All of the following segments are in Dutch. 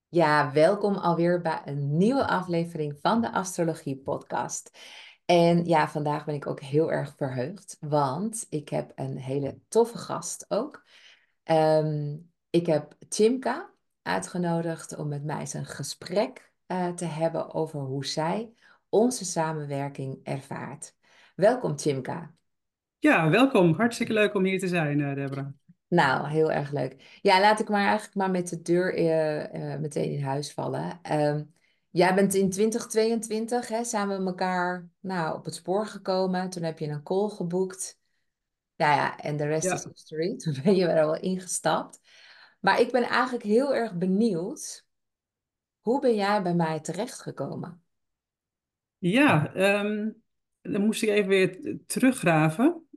Ja, welkom alweer bij een nieuwe aflevering van de Astrologie Podcast. En ja, vandaag ben ik ook heel erg verheugd, want ik heb een hele toffe gast ook. Ik heb Chimka uitgenodigd om met mij eens een gesprek te hebben over hoe zij onze samenwerking ervaart. Welkom, Chimka. Ja, welkom. Hartstikke leuk om hier te zijn, Deborah. Nou, heel erg leuk. Ja, laat ik maar eigenlijk maar met de deur meteen in huis vallen. Jij bent in 2022 hè, samen met elkaar op het spoor gekomen. Toen heb je een call geboekt. Nou ja, en de rest is Ja, history. Toen ben je er wel ingestapt. Maar ik ben eigenlijk heel erg benieuwd. Hoe ben jij bij mij terechtgekomen? ja dan moest ik even weer teruggraven.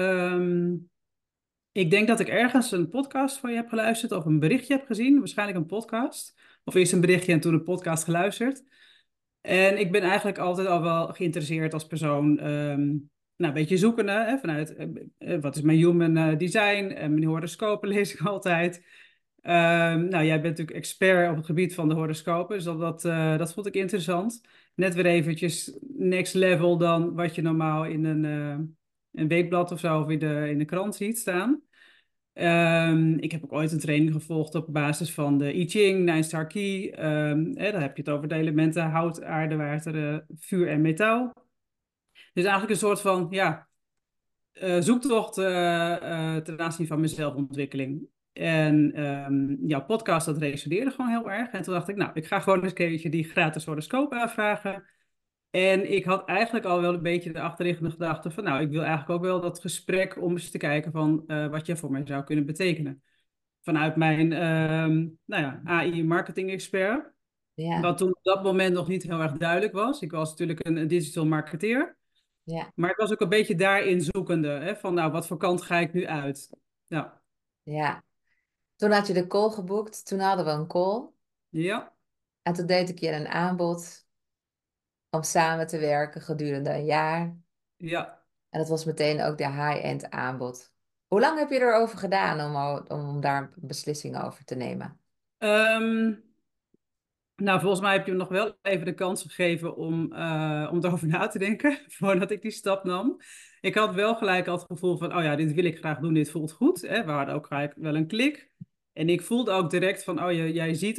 Ik denk dat ik ergens een podcast van je heb geluisterd of een berichtje heb gezien. Waarschijnlijk een podcast. Of eerst een berichtje en toen een podcast geluisterd. En ik ben eigenlijk altijd al wel geïnteresseerd als persoon. Nou, een beetje zoekende hè, vanuit wat is mijn human design en mijn horoscopen lees ik altijd. Nou, jij bent natuurlijk expert op het gebied van de horoscopen, dus dat vond ik interessant. Net weer eventjes next level dan wat je normaal in een weekblad of zo of in de krant ziet staan. Ik heb ook ooit een training gevolgd op basis van de I Ching, Nine Star Key. Dan heb je het over de elementen hout, aarde, water, vuur en metaal. Dus eigenlijk een soort van ja, zoektocht ten aanzien van mijn zelfontwikkeling. En jouw podcast, dat resoneerde gewoon heel erg. En toen dacht ik, nou, ik ga gewoon eens een keertje die gratis horoscoop aanvragen. En ik had eigenlijk al wel een beetje de achterliggende gedachte van, nou, ik wil eigenlijk ook wel dat gesprek om eens te kijken van wat je voor mij zou kunnen betekenen. Vanuit mijn nou ja, AI marketing expert. Ja, Wat toen op dat moment nog niet heel erg duidelijk was. Ik was natuurlijk een digital marketeer. ja, Maar ik was ook een beetje daarin zoekende. Hè, van nou, wat voor kant ga ik nu uit? Ja, ja. Toen had je de call geboekt. Toen hadden we een call. ja, En toen deed ik je een aanbod om samen te werken gedurende een jaar. ja. En dat was meteen ook de high-end aanbod. Hoe lang heb je erover gedaan om daar een beslissing over te nemen? Ehm, nou, volgens mij heb je me nog wel even de kans gegeven om erover na te denken. Voordat ik die stap nam. Ik had wel gelijk al het gevoel van, oh ja, dit wil ik graag doen. Dit voelt goed. Hè? We hadden ook gelijk wel een klik. En ik voelde ook direct van, oh, jij ziet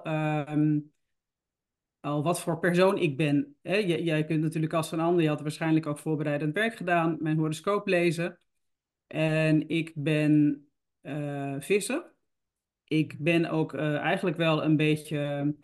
al wat voor persoon ik ben. Hè? Jij kunt natuurlijk als een ander, je had waarschijnlijk ook voorbereidend werk gedaan, mijn horoscoop lezen. En ik ben visser. Ik ben ook eigenlijk wel een beetje,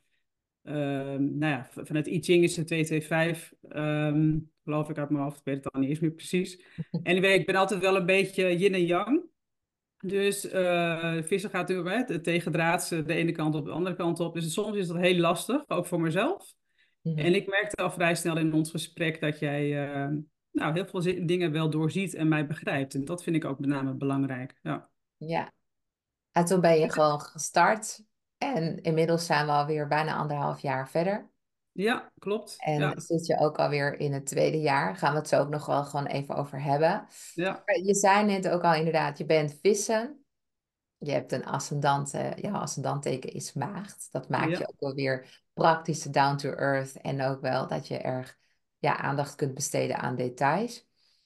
nou ja, vanuit I Ching is het 225, geloof ik uit mijn hoofd, ik weet het al niet eens meer precies. Anyway, ik ben altijd wel een beetje yin en yang. Dus vissen gaat natuurlijk het tegendraads de ene kant op, de andere kant op. Dus soms is dat heel lastig, ook voor mezelf. En Mhm. ik merkte al vrij snel in ons gesprek dat jij nou, heel veel dingen wel doorziet en mij begrijpt. En dat vind ik ook met name belangrijk. Ja, Ja, en toen ben je gewoon gestart. En inmiddels zijn we alweer bijna 1,5 jaar verder. ja, klopt. En Ja, zit je ook alweer in het tweede jaar. Gaan we het zo ook nog wel gewoon even over hebben. ja, Maar je zei net ook al inderdaad, je bent vissen. Je hebt een ascendante, jouw ascendantteken is maagd. Dat maakt je ja, ook wel weer praktisch down to earth. En ook wel dat je erg aandacht kunt besteden aan details.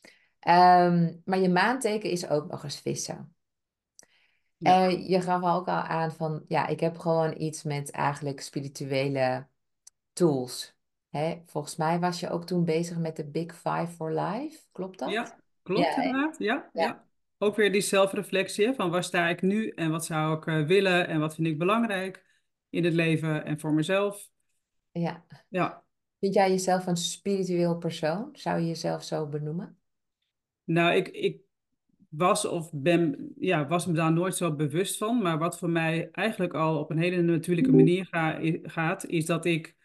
Maar je maanteken is ook nog eens vissen. ja. Je gaf ook al aan van, ja, ik heb gewoon iets met eigenlijk spirituele tools. Hè? Volgens mij was je ook toen bezig met de Big Five for Life. Klopt dat? Ja, klopt Ja, hè? inderdaad. Ja, Ja, ja. Ook weer die zelfreflectie hè, van waar sta ik nu en wat zou ik willen en wat vind ik belangrijk in het leven en voor mezelf. ja. Ja, Vind jij jezelf een spiritueel persoon? Zou je jezelf zo benoemen? nou, ik was of ben, ja, was me daar nooit zo bewust van. Maar wat voor mij eigenlijk al op een hele natuurlijke manier gaat, is dat ik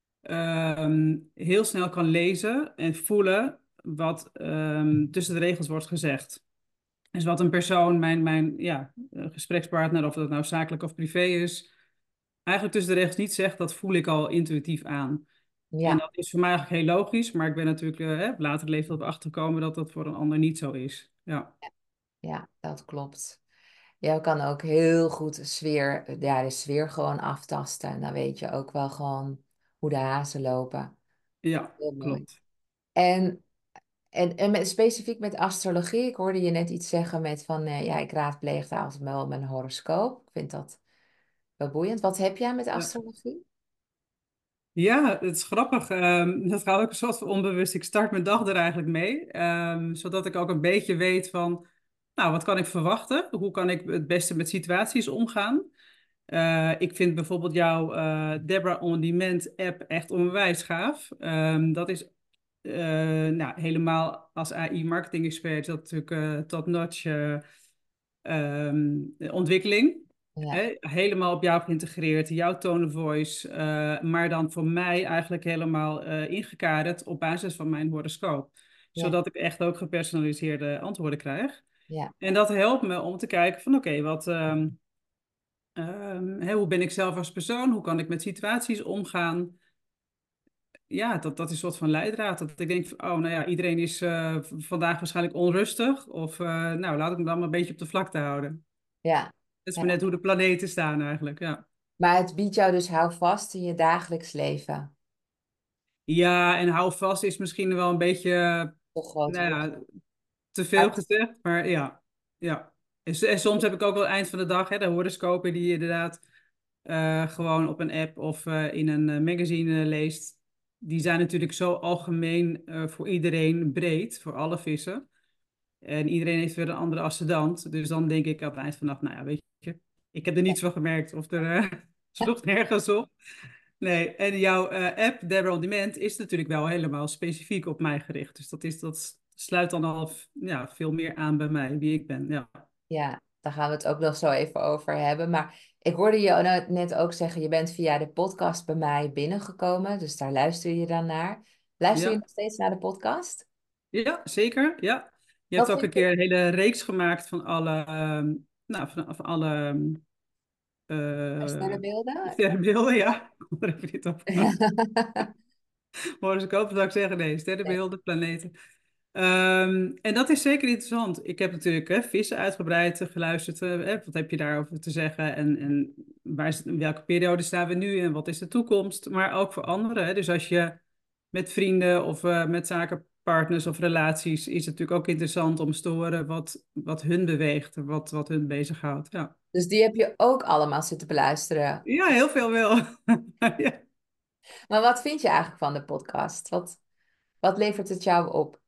heel snel kan lezen en voelen wat tussen de regels wordt gezegd. Dus wat een persoon, mijn ja, gesprekspartner, of dat nou zakelijk of privé is, eigenlijk tussen de regels niet zegt, dat voel ik al intuïtief aan. En Ja, dat is voor mij eigenlijk heel logisch, maar ik ben natuurlijk op later leeftijd op achtergekomen dat dat voor een ander niet zo is. Ja, ja, dat klopt. Jij kan ook heel goed de sfeer gewoon aftasten. En dan weet je ook wel gewoon hoe de hazen lopen. Ja, Heel mooi. klopt. En, specifiek met astrologie, ik hoorde je net iets zeggen met van, ja, ik raadpleegde altijd wel mijn horoscoop. Ik vind dat wel boeiend. Wat heb jij met Ja. astrologie? Ja, het is grappig. Dat gaat ook een soort van onbewust. Ik start mijn dag er eigenlijk mee, zodat ik ook een beetje weet van, nou, wat kan ik verwachten? Hoe kan ik het beste met situaties omgaan? Ik vind bijvoorbeeld jouw Debra On Demand app echt onwijs gaaf. Dat is nou, helemaal als AI-marketing-expert is dat natuurlijk top-notch ontwikkeling. Ja, Hè? Helemaal op jou geïntegreerd, jouw tone of voice, maar dan voor mij eigenlijk helemaal ingekaderd op basis van mijn horoscoop. ja, Zodat ik echt ook gepersonaliseerde antwoorden krijg. ja, En dat helpt me om te kijken van oké, wat, hè, hoe ben ik zelf als persoon? Hoe kan ik met situaties omgaan? Ja, dat is een soort van leidraad. Dat ik denk, van, oh, nou ja, iedereen is vandaag waarschijnlijk onrustig. Of, nou, laat ik me dan maar een beetje op de vlakte houden. ja, Dat is maar ja. net hoe de planeten staan eigenlijk, ja. Maar het biedt jou dus houvast in je dagelijks leven. Ja, en hou vast is misschien wel een beetje, Toch groot nou woord. ja, te veel Maar gezegd. Maar ja, ja. En soms heb ik ook wel eind van de dag, hè, de horoscopen die je inderdaad gewoon op een app of in een magazine leest. Die zijn natuurlijk zo algemeen voor iedereen breed, voor alle vissen. En iedereen heeft weer een andere ascendant. Dus dan denk ik aan het eind van de dag, nou ja, weet je, ik heb er niets van gemerkt of er sloeg nergens op. Nee, en jouw app, Debra On Demand, is natuurlijk wel helemaal specifiek op mij gericht. Dus dat sluit dan al ja, veel meer aan bij mij, wie ik ben. Ja, ja, daar gaan we het ook nog zo even over hebben. Maar ik hoorde je net ook zeggen, je bent via de podcast bij mij binnengekomen. Dus daar luister je dan naar. Luister je ja, nog steeds naar de podcast? ja, zeker. Ja. Je hebt Wat ook een vind je? keer een hele reeks gemaakt van alle, nou, van alle Sterrenbeelden? sterrenbeelden, ja. Ik kom er even niet op. Horoscoop zou ik zeggen, nee, Nee. sterrenbeelden, planeten. En dat is zeker interessant. Ik heb natuurlijk vissen uitgebreid geluisterd. Wat heb je daarover te zeggen? En in welke periode staan we nu en wat is de toekomst? Maar ook voor anderen. Hè. Dus als je met vrienden of met zakenpartners of relaties, is het natuurlijk ook interessant om eens te horen wat hun beweegt, wat hun bezighoudt. Ja. Dus die heb je ook allemaal zitten beluisteren. Ja, heel veel wel. Ja. Maar wat vind je eigenlijk van de podcast? Wat levert het jou op?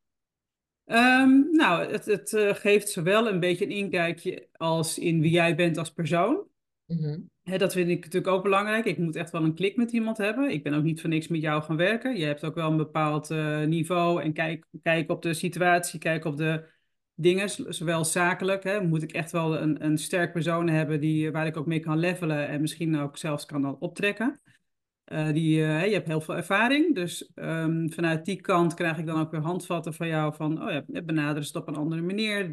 Nou, het geeft zowel een beetje een inkijkje als in wie jij bent als persoon. Mhm. Hè, dat vind ik natuurlijk ook belangrijk. Ik moet echt wel een klik met iemand hebben. Ik ben ook niet voor niks met jou gaan werken. Je hebt ook wel een bepaald niveau en kijk op de situatie, kijk op de dingen, zowel zakelijk. Hè, moet ik echt wel een sterk persoon hebben waar ik ook mee kan levelen en misschien ook zelfs kan dan optrekken. Je hebt heel veel ervaring, dus vanuit die kant krijg ik dan ook weer handvatten van jou van, oh ja, benader het op een andere manier.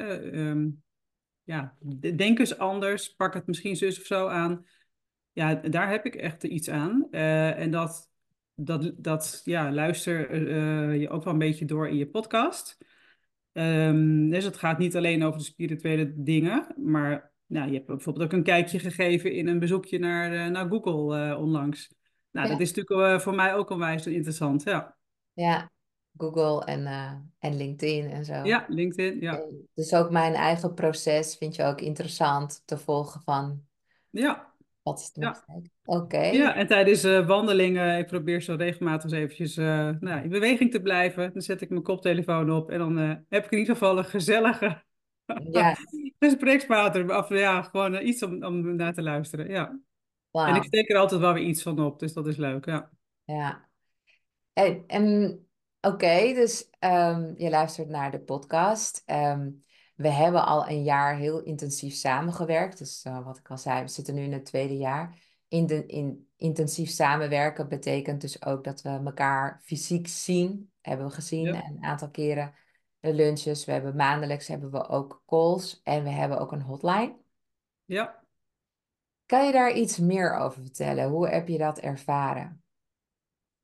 Ja, denk eens anders, pak het misschien zus of zo aan. Ja, daar heb ik echt iets aan. En dat ja, luister je ook wel een beetje door in je podcast. Dus het gaat niet alleen over de spirituele dingen, maar nou, je hebt bijvoorbeeld ook een kijkje gegeven in een bezoekje naar Google onlangs. Nou, dat Ja, is natuurlijk voor mij ook onwijs interessant. Ja, ja. Google en LinkedIn en zo. ja, LinkedIn, ja, Dus ook mijn eigen proces vind je ook interessant te volgen van ja, wat is de ja. praktijk. Oké. Ja, en tijdens wandelingen, ik probeer zo regelmatig eens eventjes nou, in beweging te blijven. Dan zet ik mijn koptelefoon op en dan heb ik in ieder geval een gezellige Ja, gesprekspartner. Of ja, gewoon iets om naar te luisteren. Ja. En ik wauw. steek er altijd wel weer iets van op, dus dat is leuk. Ja, Ja. En oké, dus je luistert naar de podcast. We hebben al een jaar heel intensief samengewerkt. Dus wat ik al zei, we zitten nu in het tweede jaar. Intensief samenwerken betekent dus ook dat we elkaar fysiek zien. Hebben we gezien ja, een aantal keren de lunches. We hebben maandelijks hebben we ook calls en we hebben ook een hotline. ja. Kan je daar iets meer over vertellen? Hoe heb je dat ervaren?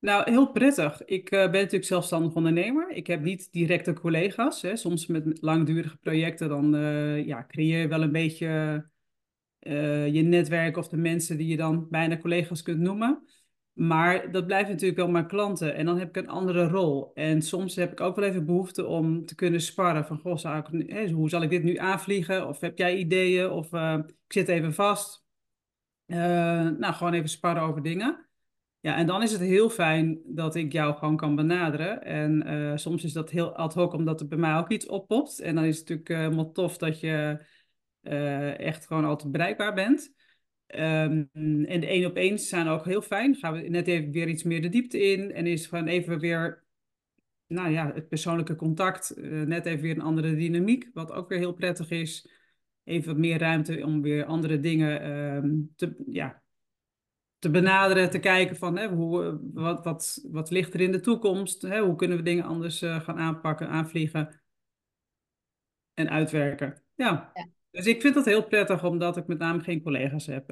Nou, heel prettig. Ik ben natuurlijk zelfstandig ondernemer. Ik heb niet directe collega's. Hè. Soms met langdurige projecten dan ja, creëer je wel een beetje je netwerk of de mensen die je dan bijna collega's kunt noemen. Maar dat blijven natuurlijk wel mijn klanten. En dan heb ik een andere rol. En soms heb ik ook wel even behoefte om te kunnen sparren. Van, goh, hoe zal ik dit nu aanvliegen? Of heb jij ideeën? Of ik zit even vast. Nou, gewoon even sparren over dingen. Ja, en dan is het heel fijn dat ik jou gewoon kan benaderen. En soms is dat heel ad hoc, omdat er bij mij ook iets oppopt. En dan is het natuurlijk helemaal tof dat je echt gewoon altijd bereikbaar bent. En de één op eens zijn ook heel fijn. Gaan we net even weer iets meer de diepte in. En is gewoon even weer, nou ja, het persoonlijke contact. Net even weer een andere dynamiek, wat ook weer heel prettig is. Even wat meer ruimte om weer andere dingen ja, te benaderen, te kijken van hè, wat ligt er in de toekomst? Hè, hoe kunnen we dingen anders gaan aanpakken, aanvliegen en uitwerken? Ja, Ja, dus ik vind dat heel prettig omdat ik met name geen collega's heb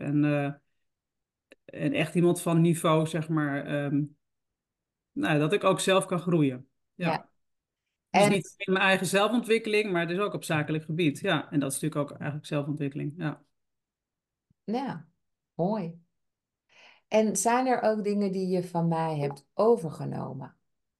en echt iemand van niveau, zeg maar, nou, dat ik ook zelf kan groeien. ja. Ja, dus En niet in mijn eigen zelfontwikkeling, maar dus ook op zakelijk gebied. Ja, en dat is natuurlijk ook eigenlijk zelfontwikkeling. Ja. ja, mooi. En zijn er ook dingen die je van mij hebt overgenomen?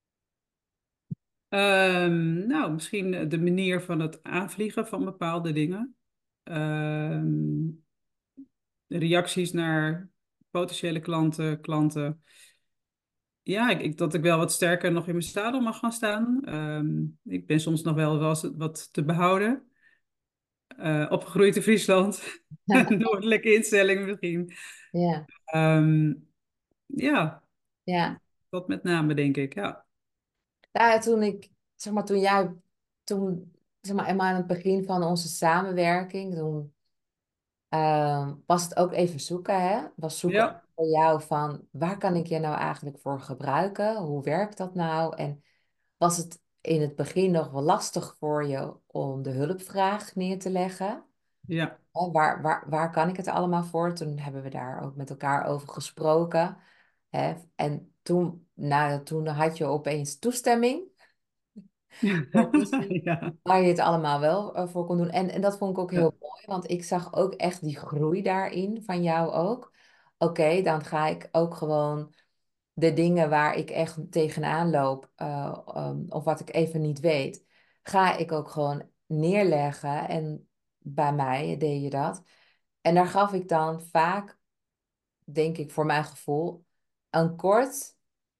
Nou, misschien de manier van het aanvliegen van bepaalde dingen. Ehm, de reacties naar potentiële klanten. Ja, dat ik wel wat sterker nog in mijn zadel mag gaan staan. Ik ben soms nog wel eens wat te behouden. Opgegroeid in Friesland. Noordelijke instelling misschien. Ja, Ehm, ja, ja. dat met name denk ik, ja. Nou, ja, zeg maar, toen, zeg maar, helemaal aan het begin van onze samenwerking, toen was het ook even zoeken, hè? Was zoeken ook Ja, voor jou van, waar kan ik je nou eigenlijk voor gebruiken? Hoe werkt dat nou? En was het in het begin nog wel lastig voor je om de hulpvraag neer te leggen? ja, Hè, waar kan ik het allemaal voor? Toen hebben we daar ook met elkaar over gesproken. Hè? En toen had je opeens toestemming voor iets ja, waar je het allemaal wel voor kon doen. En dat vond ik ook ja, heel mooi, want ik zag ook echt die groei daarin, van jou ook. Oké, dan ga ik ook gewoon de dingen waar ik echt tegenaan loop, of wat ik even niet weet, ga ik ook gewoon neerleggen. En bij mij deed je dat. En daar gaf ik dan vaak, denk ik voor mijn gevoel, een kort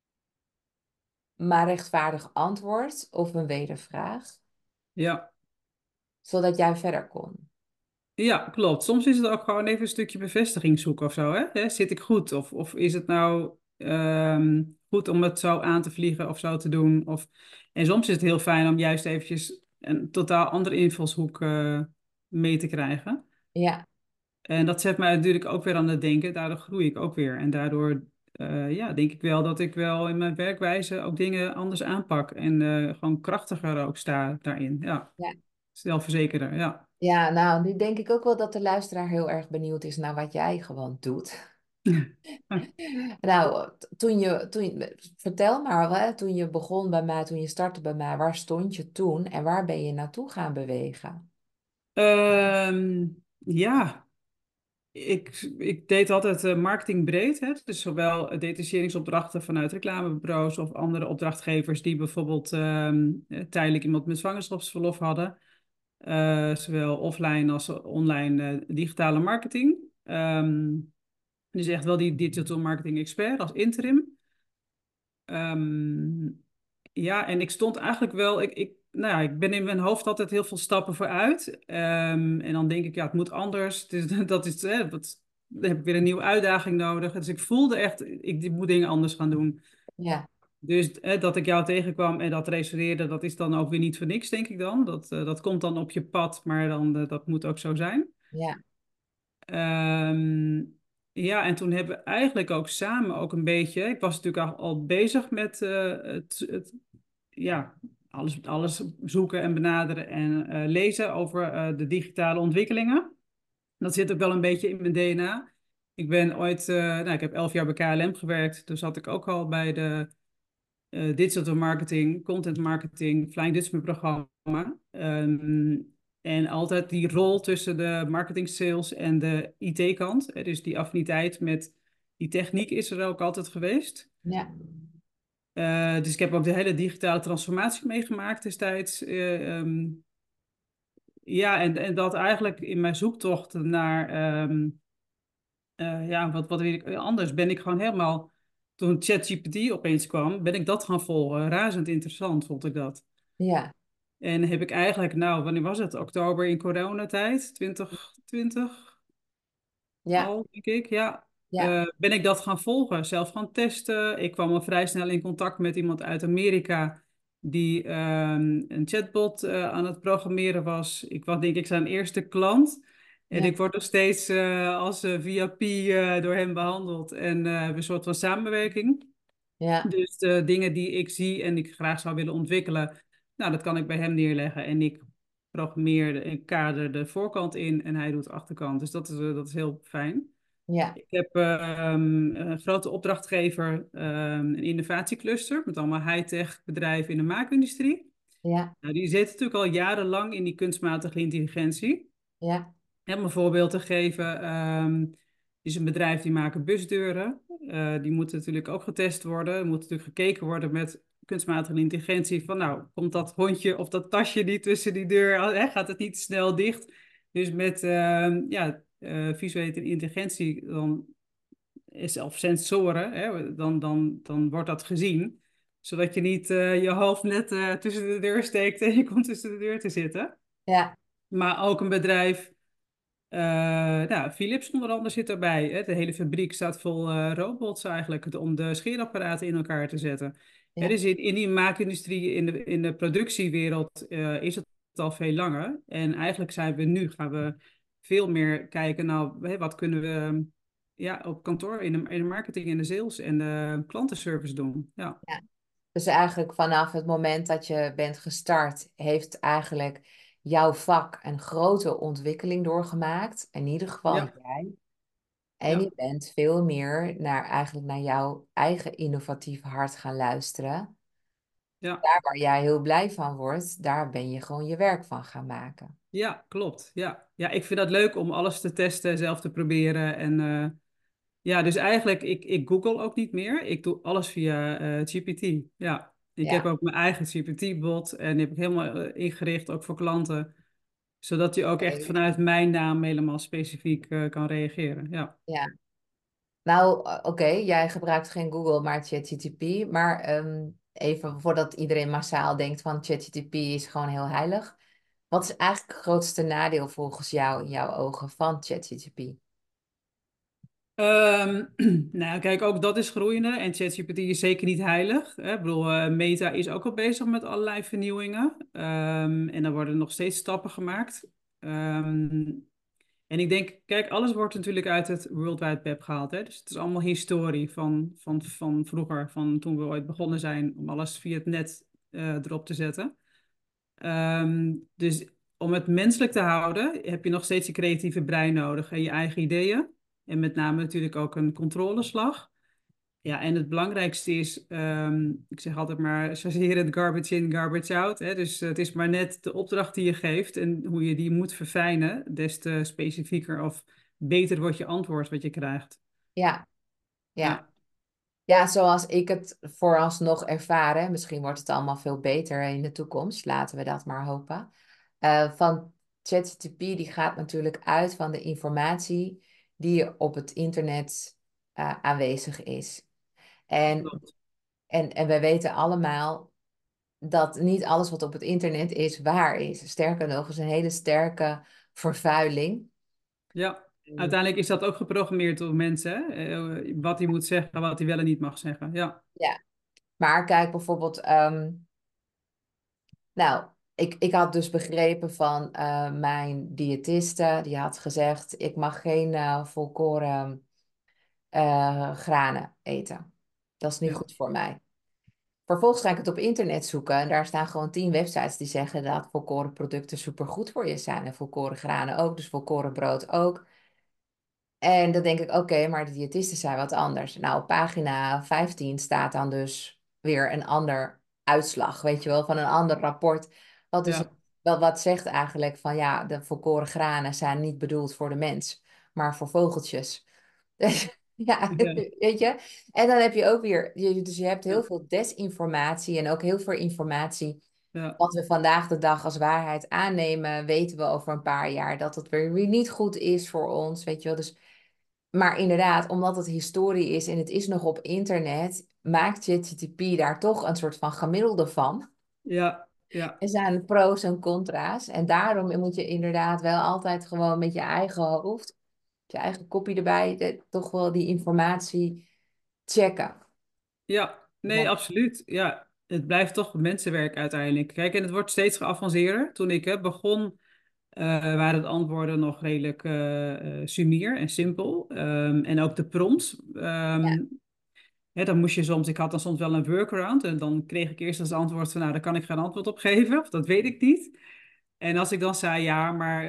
maar rechtvaardig antwoord of een wedervraag, ja. zodat jij verder kon. Ja, klopt. Soms is het ook gewoon even een stukje bevestiging zoeken of zo, hè? Zit ik goed? Of is het nou goed om het zo aan te vliegen of zo te doen? En soms is het heel fijn om juist eventjes een totaal andere invalshoek mee te krijgen. Ja, En dat zet mij natuurlijk ook weer aan het denken. Daardoor groei ik ook weer. En daardoor ja, denk ik wel dat ik wel in mijn werkwijze ook dingen anders aanpak. En gewoon krachtiger ook sta daarin. Ja, ja. zelfverzekerder, ja. Ja, nou, nu denk ik ook wel dat de luisteraar heel erg benieuwd is naar wat jij gewoon doet. Nou, vertel maar, hè, toen je begon bij mij, toen je startte bij mij, waar stond je toen en waar ben je naartoe gaan bewegen? Ja, ik deed altijd marketing breed. Hè? Dus zowel detacheringsopdrachten vanuit reclamebureaus of andere opdrachtgevers die bijvoorbeeld tijdelijk iemand met zwangerschapsverlof hadden. Zowel offline als online digitale marketing. Dus echt wel die digital marketing expert als interim. Ehm, ja, en ik stond eigenlijk wel, nou ja, ik ben in mijn hoofd altijd heel veel stappen vooruit. En dan denk ik, ja, het moet anders. Dus, dat is, dan heb ik weer een nieuwe uitdaging nodig. Dus ik voelde echt, ik moet dingen anders gaan doen. Ja, Dus dat ik jou tegenkwam en dat resoneerde, dat is dan ook weer niet voor niks, denk ik dan. Dat komt dan op je pad, maar dan, dat moet ook zo zijn. ja, Ehm, ja, en toen hebben we eigenlijk ook samen ook een beetje. Ik was natuurlijk al bezig met ja, alles zoeken en benaderen en lezen over de digitale ontwikkelingen. Dat zit ook wel een beetje in mijn DNA. Ik ben ooit, nou, ik heb 11 jaar bij KLM gewerkt. Dus zat ik ook al bij de digital marketing, content marketing, Flying Dutchman programma. En altijd die rol tussen de marketing sales en de IT-kant. Dus die affiniteit met die techniek is er ook altijd geweest. Ja, Dus ik heb ook de hele digitale transformatie meegemaakt destijds. Ja, en dat eigenlijk in mijn zoektocht naar, ja, wat weet ik anders, ben ik gewoon helemaal, toen ChatGPT opeens kwam, ben ik dat gaan volgen. Razend interessant vond ik dat. ja, En heb ik eigenlijk, nou, wanneer was het? Oktober in coronatijd, 2020 ja, al, denk ik, ja. ja, Ben ik dat gaan volgen, zelf gaan testen. Ik kwam al vrij snel in contact met iemand uit Amerika die een chatbot aan het programmeren was. Ik was denk ik zijn eerste klant. En ja, ik word nog steeds als VIP door hem behandeld. En we hebben een soort van samenwerking. ja, Dus de dingen die ik zie en ik graag zou willen ontwikkelen, nou, dat kan ik bij hem neerleggen. En ik programmeer en kader de voorkant in en hij doet de achterkant. Dus dat is heel fijn. ja, Ik heb een grote opdrachtgever, een innovatiecluster met allemaal high-tech bedrijven in de maakindustrie. ja, Nou, die zitten natuurlijk al jarenlang in die kunstmatige intelligentie. ja, Om een voorbeeld te geven, is een bedrijf die maken busdeuren. Die moeten natuurlijk ook getest worden. Er moet natuurlijk gekeken worden met kunstmatige intelligentie van nou, komt dat hondje of dat tasje niet tussen die deur, gaat het niet snel dicht? Dus met ja, visuele intelligentie dan of sensoren, hè, dan wordt dat gezien. Zodat je niet je hoofd net tussen de deur steekt en je komt tussen de deur te zitten. ja, Maar ook een bedrijf, nou, Philips onder andere zit erbij. Hè. De hele fabriek staat vol robots eigenlijk om de scheerapparaten in elkaar te zetten. Hè, ja, dus in die maakindustrie, in de productiewereld is het al veel langer. En eigenlijk gaan we veel meer kijken, nou, hè, wat kunnen we ja, op kantoor in de marketing, in de sales en de klantenservice doen. Ja, ja. Dus eigenlijk vanaf het moment dat je bent gestart, heeft eigenlijk jouw vak een grote ontwikkeling doorgemaakt. In ieder geval ja, jij. En je ja, bent veel meer eigenlijk naar jouw eigen innovatieve hart gaan luisteren. ja. Daar waar jij heel blij van wordt, daar ben je gewoon je werk van gaan maken. Ja, klopt. Ja. Ja, ik vind dat leuk om alles te testen, zelf te proberen. En ja, dus eigenlijk, ik Google ook niet meer. Ik doe alles via GPT. Ja, ik heb Ja, ook mijn eigen GPT-bot en die heb ik helemaal ingericht, ook voor klanten. Zodat hij ook echt oké. vanuit mijn naam helemaal specifiek kan reageren. Ja, Ja. Nou, oké, jij gebruikt geen Google, maar ChatGPT. Maar even voordat iedereen massaal denkt van ChatGPT is gewoon heel heilig. Wat is eigenlijk het grootste nadeel volgens jou in jouw ogen van ChatGPT? nou, kijk, ook dat is groeiende en ChatGPT is zeker niet heilig. Hè? Ik bedoel, Meta is ook al bezig met allerlei vernieuwingen. En er worden nog steeds stappen gemaakt. Ehm, En ik denk, kijk, alles wordt natuurlijk uit het World Wide Web gehaald. Hè? Dus het is allemaal historie van vroeger, van toen we ooit begonnen zijn om alles via het net erop te zetten. Dus om het menselijk te houden, heb je nog steeds je creatieve brein nodig en je eigen ideeën. En met name natuurlijk ook een controleslag. Ja, en het belangrijkste is, ik zeg altijd maar, chargerend garbage in, garbage out. Hè? Dus het is maar net de opdracht die je geeft en hoe je die moet verfijnen, des te specifieker of beter wordt je antwoord wat je krijgt. Ja, ja. Ja, Ja, zoals ik het vooralsnog ervaren, misschien wordt het allemaal veel beter in de toekomst, laten we dat maar hopen. Van ChatGPT, die gaat natuurlijk uit van de informatie die op het internet aanwezig is. En, klopt. en wij weten allemaal dat niet alles wat op het internet is waar is. Sterker nog, is een hele sterke vervuiling. Ja, uiteindelijk is dat ook geprogrammeerd door mensen, hè? Wat hij moet zeggen, wat hij wel en niet mag zeggen. Ja, Ja, maar kijk bijvoorbeeld, nou, ik had dus begrepen van mijn diëtiste, die had gezegd, ik mag geen volkoren granen eten. Dat is niet ja, goed voor mij. Vervolgens ga ik het op internet zoeken en daar staan gewoon 10 websites die zeggen dat volkoren producten supergoed voor je zijn. En volkoren granen ook, dus volkoren brood ook. En dan denk ik, oké, maar de diëtisten zijn wat anders. Nou, op pagina 15 staat dan dus weer een ander uitslag, weet je wel, van een ander rapport. Wat dus Ja, wat zegt eigenlijk van ja, de volkoren granen zijn niet bedoeld voor de mens, maar voor vogeltjes. Ja, ja, weet je. En dan heb je ook weer, dus je hebt heel ja, veel desinformatie en ook heel veel informatie. ja, Wat we vandaag de dag als waarheid aannemen, weten we over een paar jaar dat het weer niet goed is voor ons, weet je wel. Dus maar inderdaad, omdat het historie is en het is nog op internet, maakt ChatGPT daar toch een soort van gemiddelde van. ja, ja, Er zijn pro's en contra's. En daarom moet je inderdaad wel altijd gewoon met je eigen hoofd, je eigen kopie erbij, toch wel die informatie checken. ja. Nee, Want absoluut. Ja, het blijft toch mensenwerk uiteindelijk. Kijk, en het wordt steeds geavanceerder. Toen ik begon, waren de antwoorden nog redelijk sumier en simpel. En ook de prompts. ja, Dan moest je soms, ik had dan soms wel een workaround en dan kreeg ik eerst als antwoord van, nou, daar kan ik geen antwoord op geven, of dat weet ik niet. En als ik dan zei, ja, maar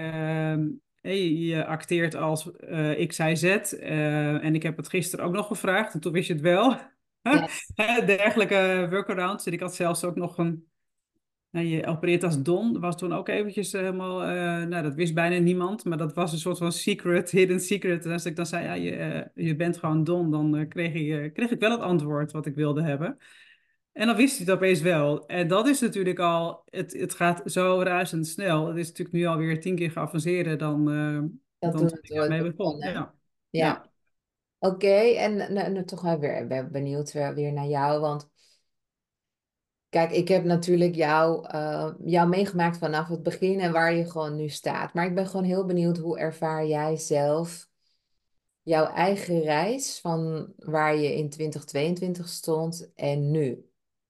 je acteert als ik zei Z, en ik heb het gisteren ook nog gevraagd en toen wist je het wel. ja, Dergelijke workarounds. En ik had zelfs ook nog een nou, je opereert als Don, was toen ook eventjes helemaal, nou dat wist bijna niemand, maar dat was een soort van secret, hidden secret. En als ik dan zei, ja, je bent gewoon Don, dan kreeg ik wel het antwoord wat ik wilde hebben. En dan wist hij het opeens wel. En dat is natuurlijk al, het gaat zo razendsnel. Het is natuurlijk nu alweer 10 keer geavanceerder dat dan toen toen het ik ooit ermee begon. begonnen. Ja, Ja, ja. oké. En nou, toch wel weer ben benieuwd weer naar jou, want kijk, ik heb natuurlijk jou meegemaakt vanaf het begin en waar je gewoon nu staat. Maar ik ben gewoon heel benieuwd hoe ervaar jij zelf jouw eigen reis van waar je in 2022 stond en nu?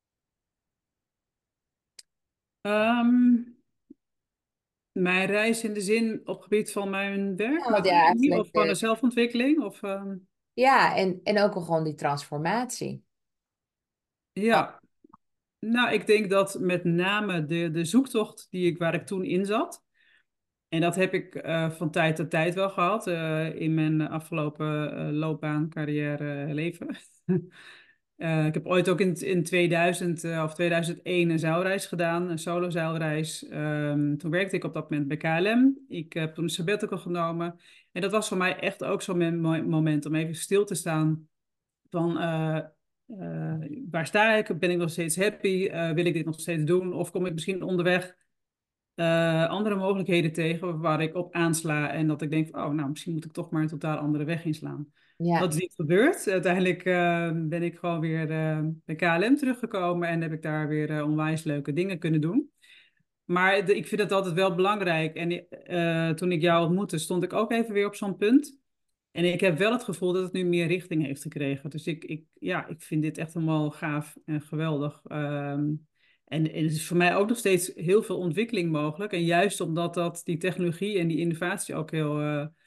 Ehm, mijn reis in de zin op gebied van mijn werk, Ja, want bedoel ja, je nu? eigenlijk, Of van de zelfontwikkeling? Of, ja, en ook gewoon die transformatie. Oh, ja. Nou, ik denk dat met name de zoektocht waar ik toen in zat. En dat heb ik van tijd tot tijd wel gehad in mijn afgelopen loopbaan, carrière, leven. Ik heb ooit ook in 2000 of 2001 een zeilreis gedaan, een solo zeilreis. Toen werkte ik op dat moment bij KLM. Ik heb toen een sabbatical genomen. En dat was voor mij echt ook zo'n moment om even stil te staan van waar sta ik? Ben ik nog steeds happy? Wil ik dit nog steeds doen? Of kom ik misschien onderweg andere mogelijkheden tegen waar ik op aansla en dat ik denk van, oh, nou, misschien moet ik toch maar een totaal andere weg inslaan. Dat ja, is niet gebeurd. Uiteindelijk ben ik gewoon weer bij KLM teruggekomen en heb ik daar weer onwijs leuke dingen kunnen doen. Maar ik vind het altijd wel belangrijk. En toen ik jou ontmoette, stond ik ook even weer op zo'n punt. En ik heb wel het gevoel dat het nu meer richting heeft gekregen. Dus ja, ik vind dit echt helemaal gaaf en geweldig. En er is voor mij ook nog steeds heel veel ontwikkeling mogelijk. En juist omdat die technologie en die innovatie ook heel,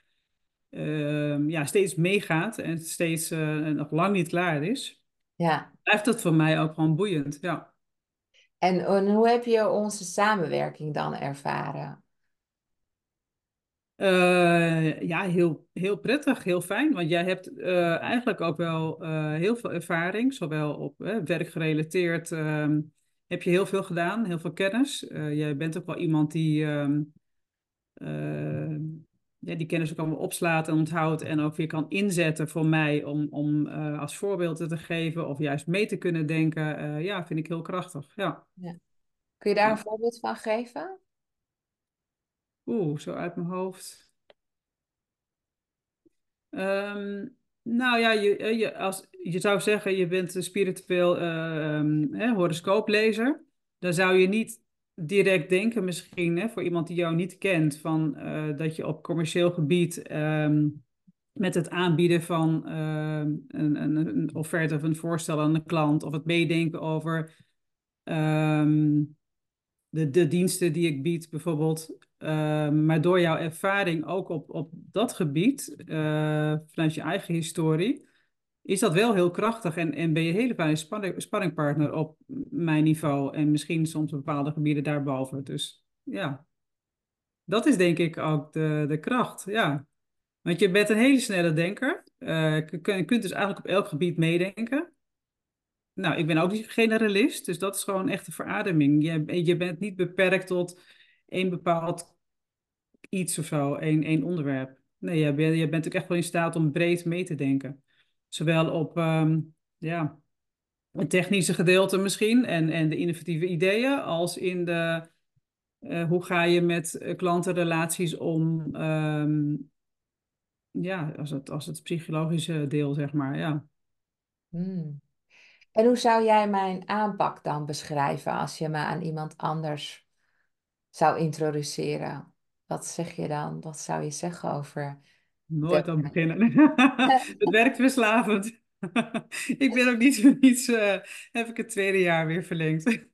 ja, steeds meegaat en steeds nog lang niet klaar is, ja. blijft dat voor mij ook gewoon boeiend. Ja. En hoe heb je onze samenwerking dan ervaren? Ja, heel, heel prettig, heel fijn. Want jij hebt eigenlijk ook wel heel veel ervaring, zowel op werkgerelateerd heb je heel veel gedaan, heel veel kennis. Jij bent ook wel iemand die eh, ja, die kennis ook allemaal opslaat en onthoudt en ook weer kan inzetten voor mij om als voorbeelden te geven of juist mee te kunnen denken. Ja, vind ik heel krachtig. Ja, Ja. Kun je daar een ja. voorbeeld van geven? Oeh, zo uit mijn hoofd. Ehm, nou ja, je zou zeggen, je bent een spiritueel horoscooplezer. Dan zou je niet direct denken, misschien, voor iemand die jou niet kent, van, dat je op commercieel gebied met het aanbieden van een offerte of een voorstel aan een klant, of het meedenken over ehm, de diensten die ik bied, bijvoorbeeld. Maar door jouw ervaring ook op dat gebied, vanuit je eigen historie, is dat wel heel krachtig en ben je een hele fijne sparringpartner op mijn niveau en misschien soms op bepaalde gebieden daarboven. Dus ja, dat is denk ik ook de kracht. Ja, Want je bent een hele snelle denker. Je kunt dus eigenlijk op elk gebied meedenken. Nou, ik ben ook niet generalist, dus dat is gewoon echt een verademing. Je bent niet beperkt tot één bepaald iets of zo, één onderwerp. Nee, je bent ook echt wel in staat om breed mee te denken. Zowel op ja, het technische gedeelte misschien en de innovatieve ideeën, als in de hoe ga je met klantenrelaties om, ja, als het psychologische deel, zeg maar, ja. Hmm. En hoe zou jij mijn aanpak dan beschrijven als je me aan iemand anders zou introduceren? Wat zeg je dan? Wat zou je zeggen over Nooit aan de... beginnen. Het werkt verslavend. Ik ben ook niet voor niets, heb ik het tweede jaar weer verlengd.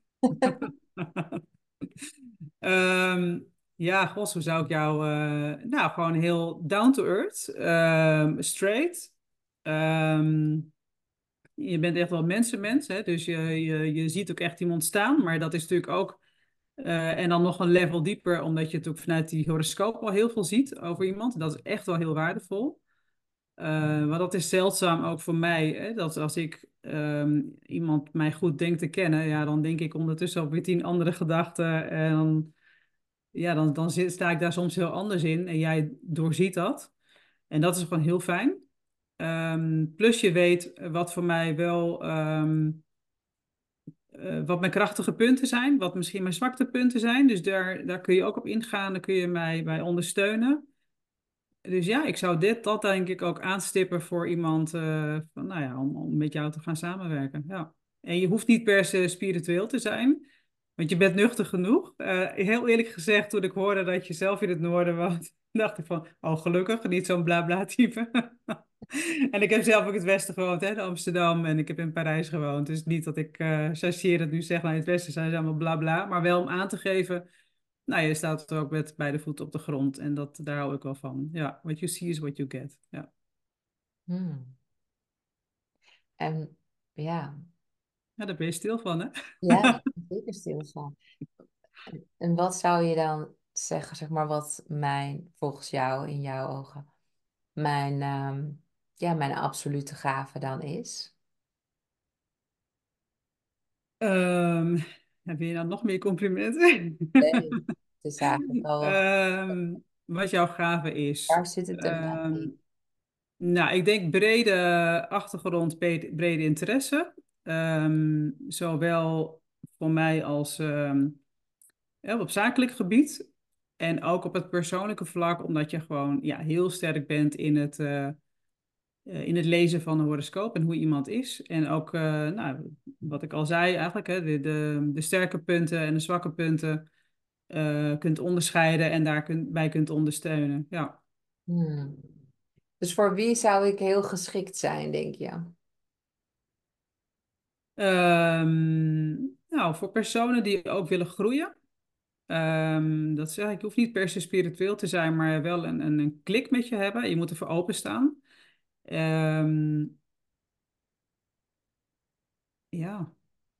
Ehm, ja, god, hoe zou ik jou... nou, gewoon heel down to earth. Straight. Ehm, je bent echt wel mensenmens, hè? Dus je ziet ook echt iemand staan. Maar dat is natuurlijk ook... en dan nog een level dieper, omdat je het ook vanuit die horoscoop al heel veel ziet over iemand. Dat is echt wel heel waardevol. Maar dat is zeldzaam ook voor mij. Hè, dat als ik iemand mij goed denk te kennen, ja, dan denk ik ondertussen ook weer 10 andere gedachten. En dan, ja, sta ik daar soms heel anders in. En jij doorziet dat. En dat is gewoon heel fijn. Plus je weet wat voor mij wel, wat mijn krachtige punten zijn, wat misschien mijn zwaktepunten zijn. Dus daar kun je ook op ingaan, daar kun je mij bij ondersteunen. Dus ja, ik zou dat denk ik ook aanstippen voor iemand, van, nou ja, om met jou te gaan samenwerken. Ja. En je hoeft niet per se spiritueel te zijn, want je bent nuchter genoeg. Heel eerlijk gezegd, toen ik hoorde dat je zelf in het noorden woont, dacht ik van, oh gelukkig, niet zo'n bla bla type. En ik heb zelf ook in het westen gewoond, hè, in Amsterdam, en ik heb in Parijs gewoond. Dus niet dat ik chargerend nu zeg, nou in het westen zijn ze allemaal bla bla, maar wel om aan te geven, nou, je staat er ook met beide voeten op de grond en daar hou ik wel van. Ja, what you see is what you get. Ja, Hmm. En ja, ja daar ben je stil van, hè? ja, daar ben ik zeker stil van. En wat zou je dan zeggen, zeg maar, wat volgens jou, in jouw ogen, mijn, ja, mijn absolute gave dan is? Ehm, Heb je dan nog meer complimenten? Nee, het is eigenlijk al wel, Wat jouw gave is. waar zit het hem dan in? Nou, ik denk brede achtergrond, brede interesse. Zowel voor mij als ja, op zakelijk gebied. En ook op het persoonlijke vlak, omdat je gewoon ja, heel sterk bent in het lezen van een horoscoop en hoe iemand is. En ook, nou, wat ik al zei eigenlijk, hè, de sterke punten en de zwakke punten kunt onderscheiden en bij kunt ondersteunen. Ja. Hmm. Dus voor wie zou ik heel geschikt zijn, denk je? Nou, voor personen die ook willen groeien. Dat zeg ik, je hoeft niet per se spiritueel te zijn, maar wel een klik met je hebben. Je moet ervoor openstaan. Ehm ja,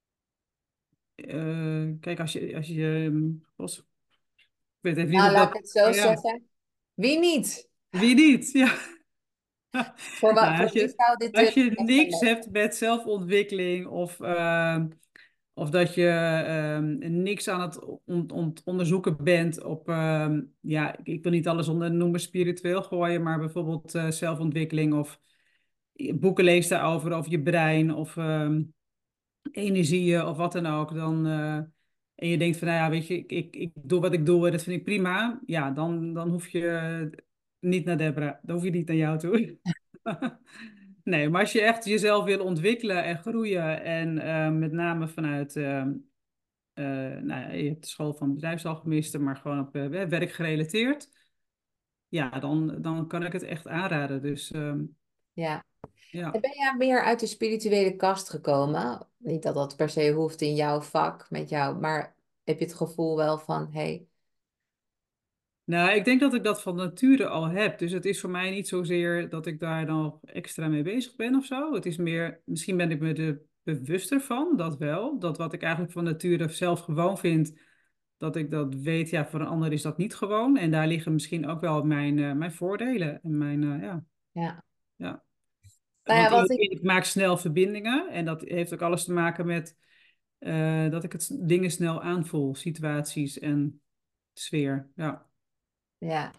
kijk, ik weet even niet Nou, of laat ik dat, het zo oh ja, zeggen. Wie niet? wie niet? Ja. Nou, Voor wie zou dit als je beste niks matchen? hebt met zelfontwikkeling of dat je niks aan het onderzoeken bent op, ja, ik wil niet alles onder noemen spiritueel gooien, maar bijvoorbeeld zelfontwikkeling of boeken leest daarover, over je brein of energieën of wat dan ook, en je denkt van, nou ja, weet je, ik doe wat ik doe en dat vind ik prima, ja, dan hoef je niet naar Debra, dan hoef je niet naar jou toe. Nee, maar als je echt jezelf wil ontwikkelen en groeien en met name vanuit, nou ja, je hebt de school van bedrijfsalchemisten, maar gewoon op werk gerelateerd, ja, dan kan ik het echt aanraden. Dus Ja. En ja. ben jij meer uit de spirituele kast gekomen? Niet dat dat per se hoeft in jouw vak met jou, maar heb je het gevoel wel van, hey, Nou, ik denk dat ik dat van nature al heb. Dus het is voor mij niet zozeer dat ik daar dan nog extra mee bezig ben of zo. Het is meer, misschien ben ik me er bewuster van, dat wel. Dat wat ik eigenlijk van nature zelf gewoon vind, Dat ik dat weet, ja, voor een ander is dat niet gewoon. En daar liggen misschien ook wel mijn voordelen en ja, Ja. ja. Nou ja, Want wat ik ik maak snel verbindingen en dat heeft ook alles te maken met dat ik het dingen snel aanvoel, situaties en sfeer. Ja, ja.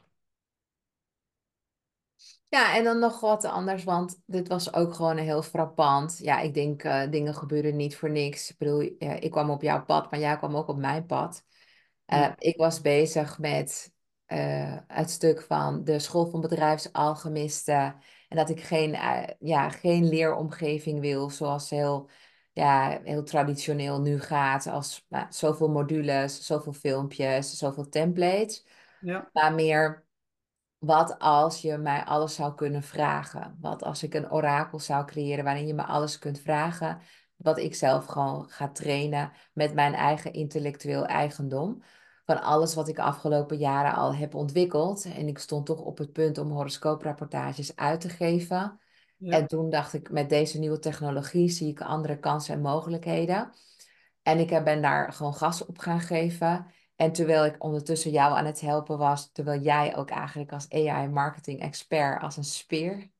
Ja, en dan nog wat anders, want dit was ook gewoon heel frappant. Ja, ik denk, dingen gebeuren niet voor niks. Ik bedoel, ik kwam op jouw pad, maar jij kwam ook op mijn pad. ja, Ik was bezig met het stuk van de School van Bedrijfsalchemisten. En dat ik geen leeromgeving wil zoals heel traditioneel nu gaat. Als zoveel modules, zoveel filmpjes, zoveel templates. ja, Maar meer, wat als je mij alles zou kunnen vragen? Wat als ik een orakel zou creëren waarin je me alles kunt vragen? Wat ik zelf gewoon ga trainen met mijn eigen intellectueel eigendom. Van alles wat ik de afgelopen jaren al heb ontwikkeld. En ik stond toch op het punt om horoscooprapportages uit te geven. En ja, toen dacht ik, met deze nieuwe technologie zie ik andere kansen en mogelijkheden. En ben daar gewoon gas op gaan geven. En terwijl ik ondertussen jou aan het helpen was, terwijl jij ook eigenlijk als AI marketing expert als een speer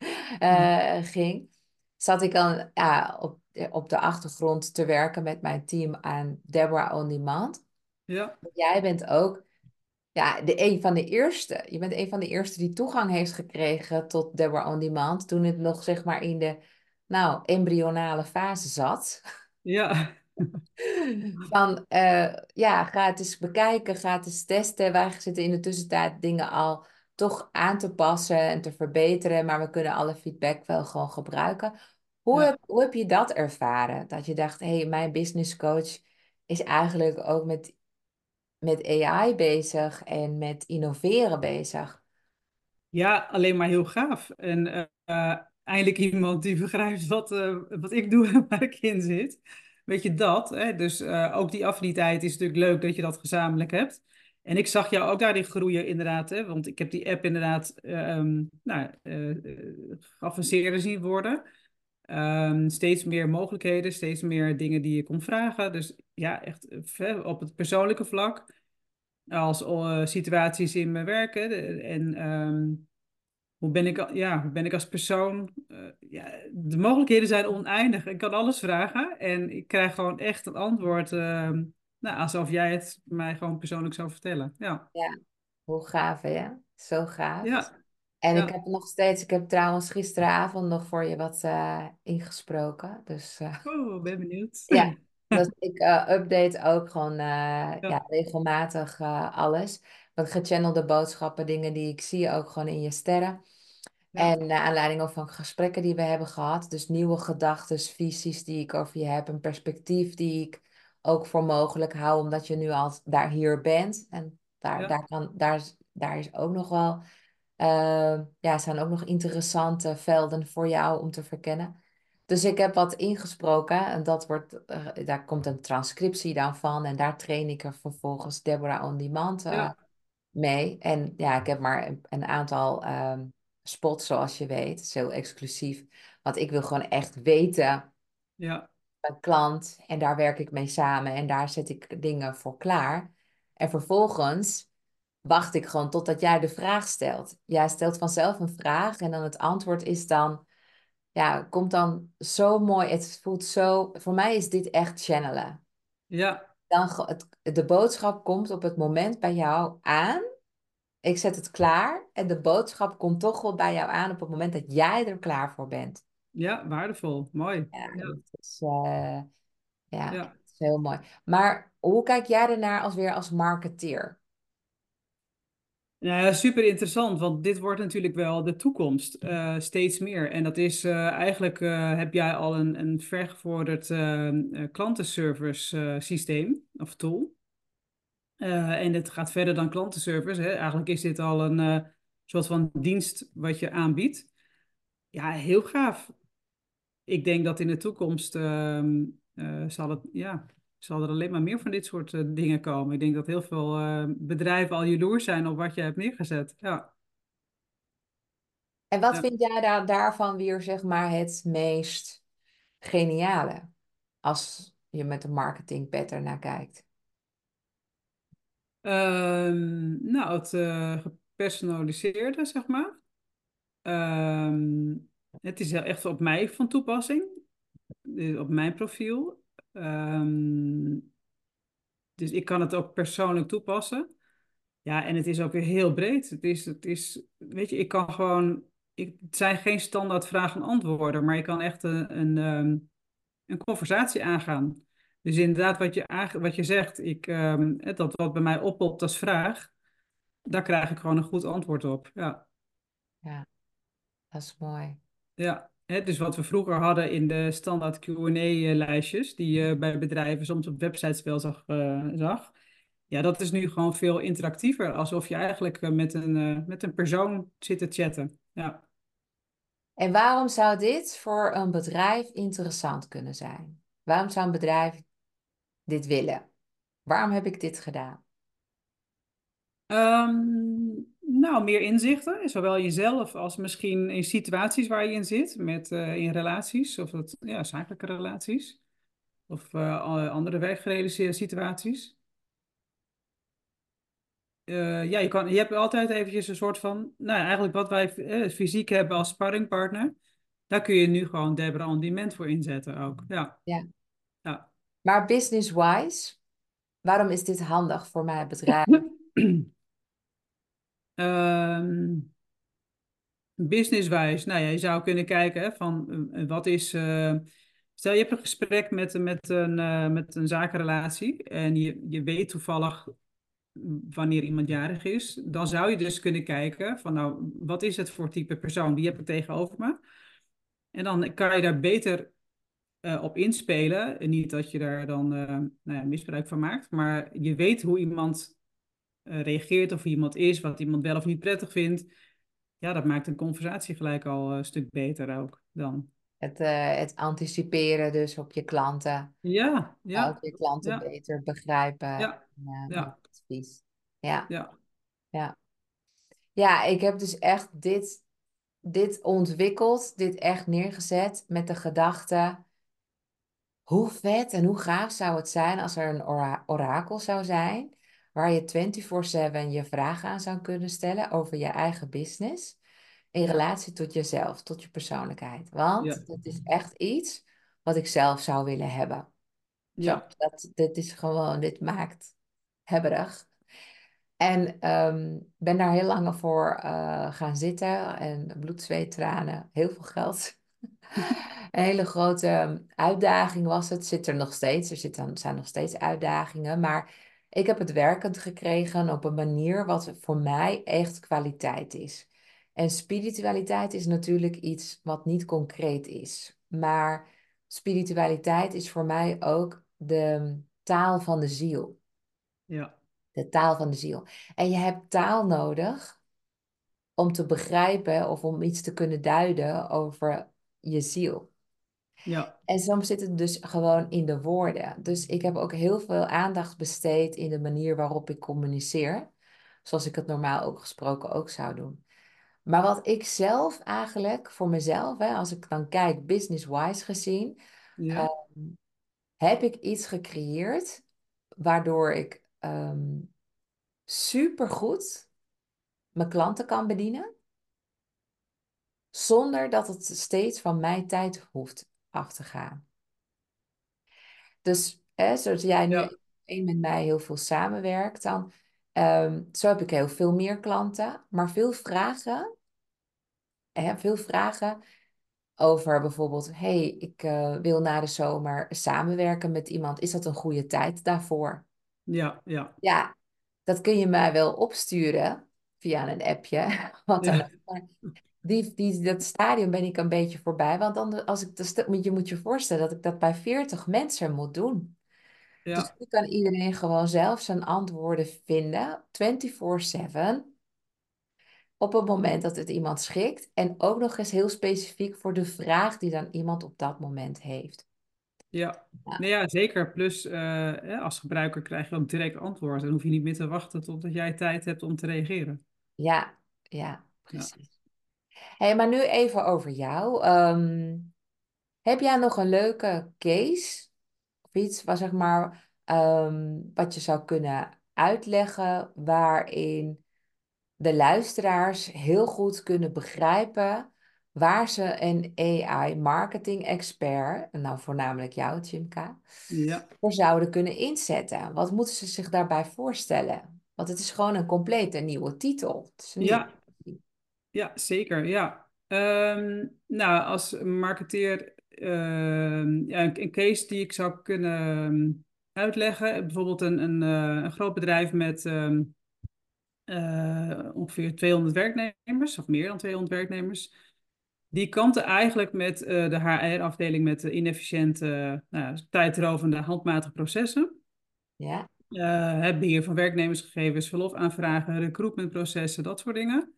ging, zat ik dan op de achtergrond te werken met mijn team aan Deborah On Demand. ja, Jij bent ook een van de eerste. Je bent een van de eerste die toegang heeft gekregen tot Deborah On Demand toen het nog zeg maar in de embryonale fase zat. ja, Van ga het eens bekijken, ga het eens testen. Wij zitten in de tussentijd dingen al toch aan te passen en te verbeteren, maar we kunnen alle feedback wel gewoon gebruiken. ja. Hoe heb je dat ervaren? Dat je dacht, hé, mijn business coach is eigenlijk ook met AI bezig en met innoveren bezig. Ja, alleen maar heel gaaf. En eindelijk iemand die begrijpt wat ik doe en waar ik in zit. Weet je dat? Hè? Dus ook die affiniteit is natuurlijk leuk dat je dat gezamenlijk hebt. En ik zag jou ook daarin groeien, inderdaad. Hè? Want ik heb die app inderdaad geavanceerder zien worden. Steeds meer mogelijkheden, steeds meer dingen die je kon vragen. Dus ja, echt op het persoonlijke vlak. Als situaties in mijn werken. En hoe ben ik als persoon? Ja, de mogelijkheden zijn oneindig. Ik kan alles vragen en ik krijg gewoon echt een antwoord. Nou, alsof jij het mij gewoon persoonlijk zou vertellen. Ja, Ja, hoe gaaf, hè? Zo gaaf. ja, En ja. ik heb trouwens gisteravond nog voor je wat ingesproken. Dus Oh, ben benieuwd. ja, dus ik update ook gewoon Ja, regelmatig alles. Want gechannelde boodschappen, dingen die ik zie ook gewoon in je sterren. ja, En naar aanleiding ook van gesprekken die we hebben gehad. Dus nieuwe gedachten, visies die ik over je heb. Een perspectief die ik ook voor mogelijk hou. Omdat je nu al hier bent. En ja, daar is ook nog wel... zijn ook nog interessante velden voor jou om te verkennen. Dus ik heb wat ingesproken en daar komt een transcriptie dan van. En daar train ik er vervolgens Deborah On Demand ja, mee. En ja, ik heb maar een aantal spots, zoals je weet. Het is heel exclusief. Want ik wil gewoon echt weten, ja, mijn klant, en daar werk ik mee samen. En daar zet ik dingen voor klaar. En vervolgens wacht ik gewoon totdat jij de vraag stelt. Jij stelt vanzelf een vraag en dan het antwoord is dan, komt dan zo mooi. Het voelt zo, voor mij is dit echt channelen. ja, De boodschap komt op het moment bij jou aan. Ik zet het klaar en de boodschap komt toch wel bij jou aan op het moment dat jij er klaar voor bent. ja, waardevol. Mooi. Ja, Ja, dat is, ja. dat is heel mooi. Maar hoe kijk jij ernaar als marketeer? Nou ja, super interessant, want dit wordt natuurlijk wel de toekomst, steeds meer. En dat is eigenlijk, heb jij al een vergevorderd klantenservice systeem of tool. En dit gaat verder dan klantenservice. Hè. Eigenlijk is dit al een soort van dienst wat je aanbiedt. Ja, heel gaaf. Ik denk dat in de toekomst zal er alleen maar meer van dit soort dingen komen. Ik denk dat heel veel bedrijven al jaloers zijn op wat je hebt neergezet. Ja. En wat Ja. vind jij daarvan weer, zeg maar, het meest geniale als je met de marketing beter naar kijkt? Nou, het gepersonaliseerde, zeg maar. Ehm, het is heel echt op mij van toepassing, op mijn profiel. Ehm, dus ik kan het ook persoonlijk toepassen. Ja, en het is ook weer heel breed. Weet je, ik kan gewoon, het zijn geen standaard vragen en antwoorden, maar je kan echt een conversatie aangaan. Dus inderdaad, wat je zegt, dat wat bij mij oppopt als vraag, daar krijg ik gewoon een goed antwoord op. Ja, Ja, dat is mooi. ja. Dus wat we vroeger hadden in de standaard Q&A-lijstjes, die je bij bedrijven soms op websites wel zag. Ja, dat is nu gewoon veel interactiever, alsof je eigenlijk met een persoon zit te chatten. Ja. En waarom zou dit voor een bedrijf interessant kunnen zijn? Waarom zou een bedrijf dit willen? Waarom heb ik dit gedaan? Nou, meer inzichten, zowel jezelf als misschien in situaties waar je in zit, in relaties, of ja, zakelijke relaties, of andere werkgerelateerde situaties. Ja, je hebt altijd eventjes een soort van, nou ja, eigenlijk wat wij fysiek hebben als sparringpartner, daar kun je nu gewoon Debra On Demand voor inzetten ook. Ja, Ja. ja. Maar business-wise, waarom is dit handig voor mijn bedrijf? Ehm, Businesswijs, nou ja, je zou kunnen kijken hè, van wat is. Stel je hebt een gesprek met een zakenrelatie en je weet toevallig wanneer iemand jarig is, dan zou je dus kunnen kijken van nou, wat is het voor type persoon? Wie heb ik tegenover me? En dan kan je daar beter op inspelen. En niet dat je daar dan nou ja, misbruik van maakt, maar je weet hoe iemand reageert of hoe iemand is, wat iemand wel of niet prettig vindt. Ja, dat maakt een conversatie gelijk al een stuk beter ook dan. Het anticiperen dus op je klanten. Ja, Ook ja, je klanten ja, beter begrijpen ja, met ja, advies. Ja, ja, ja. Ja, ik heb dus echt dit ontwikkeld, dit echt neergezet met de gedachte, hoe vet en hoe gaaf zou het zijn als er een orakel zou zijn, waar je 24/7 je vragen aan zou kunnen stellen over je eigen business, in relatie tot jezelf, tot je persoonlijkheid. ja, Want dat is echt iets wat ik zelf zou willen hebben. Zo, ja, dit is gewoon, dit maakt hebberig. En ben daar heel lang voor gaan zitten en bloed, zweet, tranen, heel veel geld. Een hele grote uitdaging was het. Zit er nog steeds. Zijn nog steeds uitdagingen. Maar ik heb het werkend gekregen op een manier wat voor mij echt kwaliteit is. En spiritualiteit is natuurlijk iets wat niet concreet is. Maar spiritualiteit is voor mij ook de taal van de ziel. ja, De taal van de ziel. En je hebt taal nodig om te begrijpen of om iets te kunnen duiden over je ziel. ja, En soms zit het dus gewoon in de woorden. Dus ik heb ook heel veel aandacht besteed in de manier waarop ik communiceer. Zoals ik het normaal ook gesproken ook zou doen. Maar wat ik zelf eigenlijk voor mezelf, hè, als ik dan kijk business-wise gezien, eh, ja, heb ik iets gecreëerd waardoor ik supergoed mijn klanten kan bedienen. Zonder dat het steeds van mijn tijd hoeft af te gaan. Dus zoals jij nu ja, één met mij heel veel samenwerkt, dan zo heb ik heel veel meer klanten, maar veel vragen over bijvoorbeeld, hey, ik wil na de zomer samenwerken met iemand. Is dat een goede tijd daarvoor? ja, ja, Ja, dat kun je mij wel opsturen via een appje, wat dan ja, ook. Maar dat stadium ben ik een beetje voorbij, want dan, als ik je moet je voorstellen dat ik dat bij 40 mensen moet doen. Dus ja, nu kan iedereen gewoon zelf zijn antwoorden vinden, 24/7, op het moment dat het iemand schikt. En ook nog eens heel specifiek voor de vraag die dan iemand op dat moment heeft. ja. Ja, Nou ja, zeker. Plus, als gebruiker krijg je ook direct antwoord. Dan hoef je niet meer te wachten totdat jij tijd hebt om te reageren. ja, ja, Ja, precies. Hey, maar nu even over jou. Heb jij nog een leuke case of iets wat zeg maar wat je zou kunnen uitleggen waarin de luisteraars heel goed kunnen begrijpen waar ze een AI-marketing-expert, en nou voornamelijk jou, Chimka, Ja, voor zouden kunnen inzetten? Wat moeten ze zich daarbij voorstellen? Want het is gewoon een complete nieuwe titel. Het is een nieuwe. ja, ja, zeker. Ja. Nou, als marketeer, ja, een case die ik zou kunnen uitleggen. Bijvoorbeeld een groot bedrijf met ongeveer 200 werknemers, of meer dan 200 werknemers. Die kampten eigenlijk met de HR-afdeling met inefficiënte, tijdrovende, handmatige processen. Ja, Het beheer van werknemersgegevens, verlofaanvragen, recruitmentprocessen, dat soort dingen.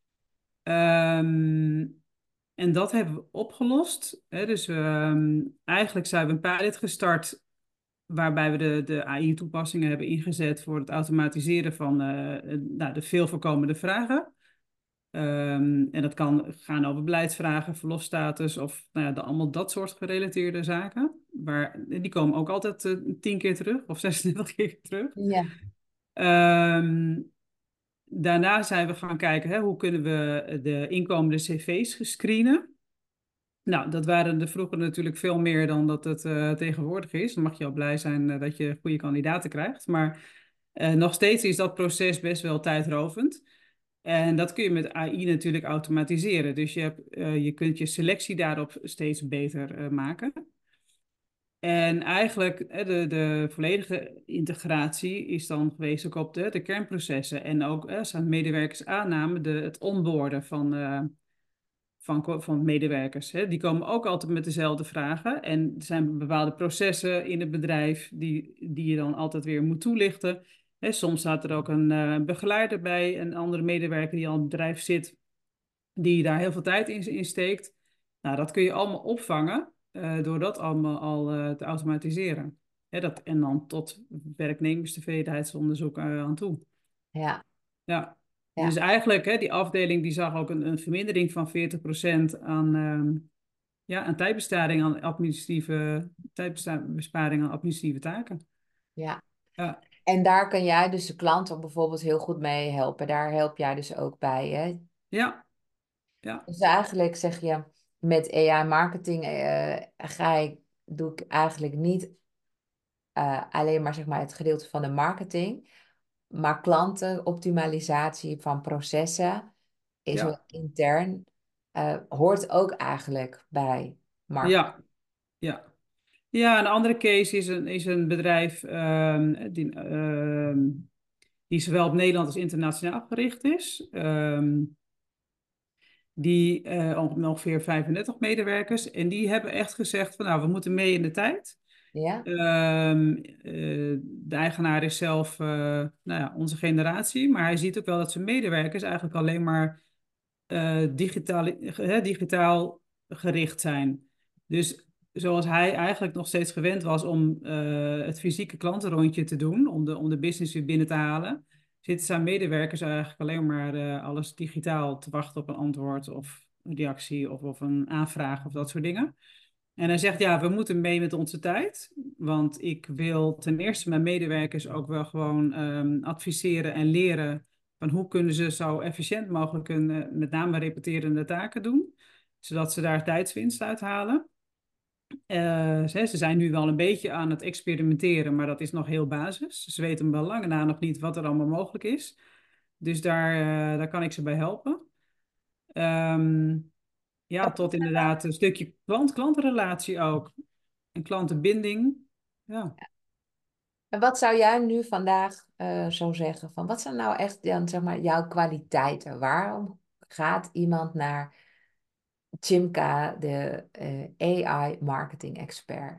Ehm, en dat hebben we opgelost. Hè. Dus eigenlijk zijn we een pilot gestart waarbij we de AI-toepassingen hebben ingezet voor het automatiseren van de veel voorkomende vragen. En dat kan gaan over beleidsvragen, verlofstatus of nou ja, allemaal dat soort gerelateerde zaken. Die komen ook altijd 10 keer terug of 26 keer terug. ja, Ehm, Daarna zijn we gaan kijken, hè, hoe kunnen we de inkomende cv's screenen. Nou, dat waren er vroeger natuurlijk veel meer dan dat het tegenwoordig is. Dan mag je al blij zijn dat je goede kandidaten krijgt. Maar nog steeds is dat proces best wel tijdrovend. En dat kun je met AI natuurlijk automatiseren. Dus je kunt je selectie daarop steeds beter maken. En eigenlijk de volledige integratie is dan geweest ook op de kernprocessen. En ook zijn medewerkers aanname, het onboarden van medewerkers. Hè. Die komen ook altijd met dezelfde vragen. En er zijn bepaalde processen in het bedrijf die je dan altijd weer moet toelichten. Hè, soms staat er ook een begeleider bij, een andere medewerker die al in het bedrijf zit, die daar heel veel tijd in steekt. Nou, dat kun je allemaal opvangen door dat allemaal al te automatiseren. Hè, en dan tot werknemerstevredenheidsonderzoek aan toe. ja, Ja, dus ja, eigenlijk, hè, die afdeling die zag ook een vermindering van 40% aan tijdbesparing aan administratieve taken. ja. Ja, En daar kan jij dus de klanten bijvoorbeeld heel goed mee helpen. Daar help jij dus ook bij, hè? ja, ja, Dus eigenlijk zeg je, met AI-marketing doe ik eigenlijk niet alleen maar, zeg maar het gedeelte van de marketing, maar klantenoptimalisatie van processen is ook ja, intern, hoort ook eigenlijk bij marketing. ja, ja. Ja, een andere case is een bedrijf die zowel op Nederland als internationaal gericht is. Die ongeveer 35 medewerkers. En die hebben echt gezegd van nou, we moeten mee in de tijd. Ja, De eigenaar is zelf nou ja, onze generatie, maar hij ziet ook wel dat zijn medewerkers eigenlijk alleen maar digitaal gericht zijn. Dus zoals hij eigenlijk nog steeds gewend was om het fysieke klantenrondje te doen, om de business weer binnen te halen, zitten zijn medewerkers eigenlijk alleen maar alles digitaal te wachten op een antwoord of een reactie of een aanvraag of dat soort dingen. En hij zegt, ja, we moeten mee met onze tijd. Want ik wil ten eerste mijn medewerkers ook wel gewoon adviseren en leren van hoe kunnen ze zo efficiënt mogelijk met name repeterende taken doen. Zodat ze daar tijdswinst uit halen. Ze zijn nu wel een beetje aan het experimenteren, maar dat is nog heel basis. Ze weten wel lange na nog niet wat er allemaal mogelijk is. Dus daar kan ik ze bij helpen. Ehm, ja, tot inderdaad een stukje klantenrelatie ook. En klantenbinding. Ja. en wat zou jij nu vandaag zo zeggen van wat zijn nou echt dan, zeg maar, jouw kwaliteiten? Waarom gaat iemand naar Chimka, de AI marketing expert?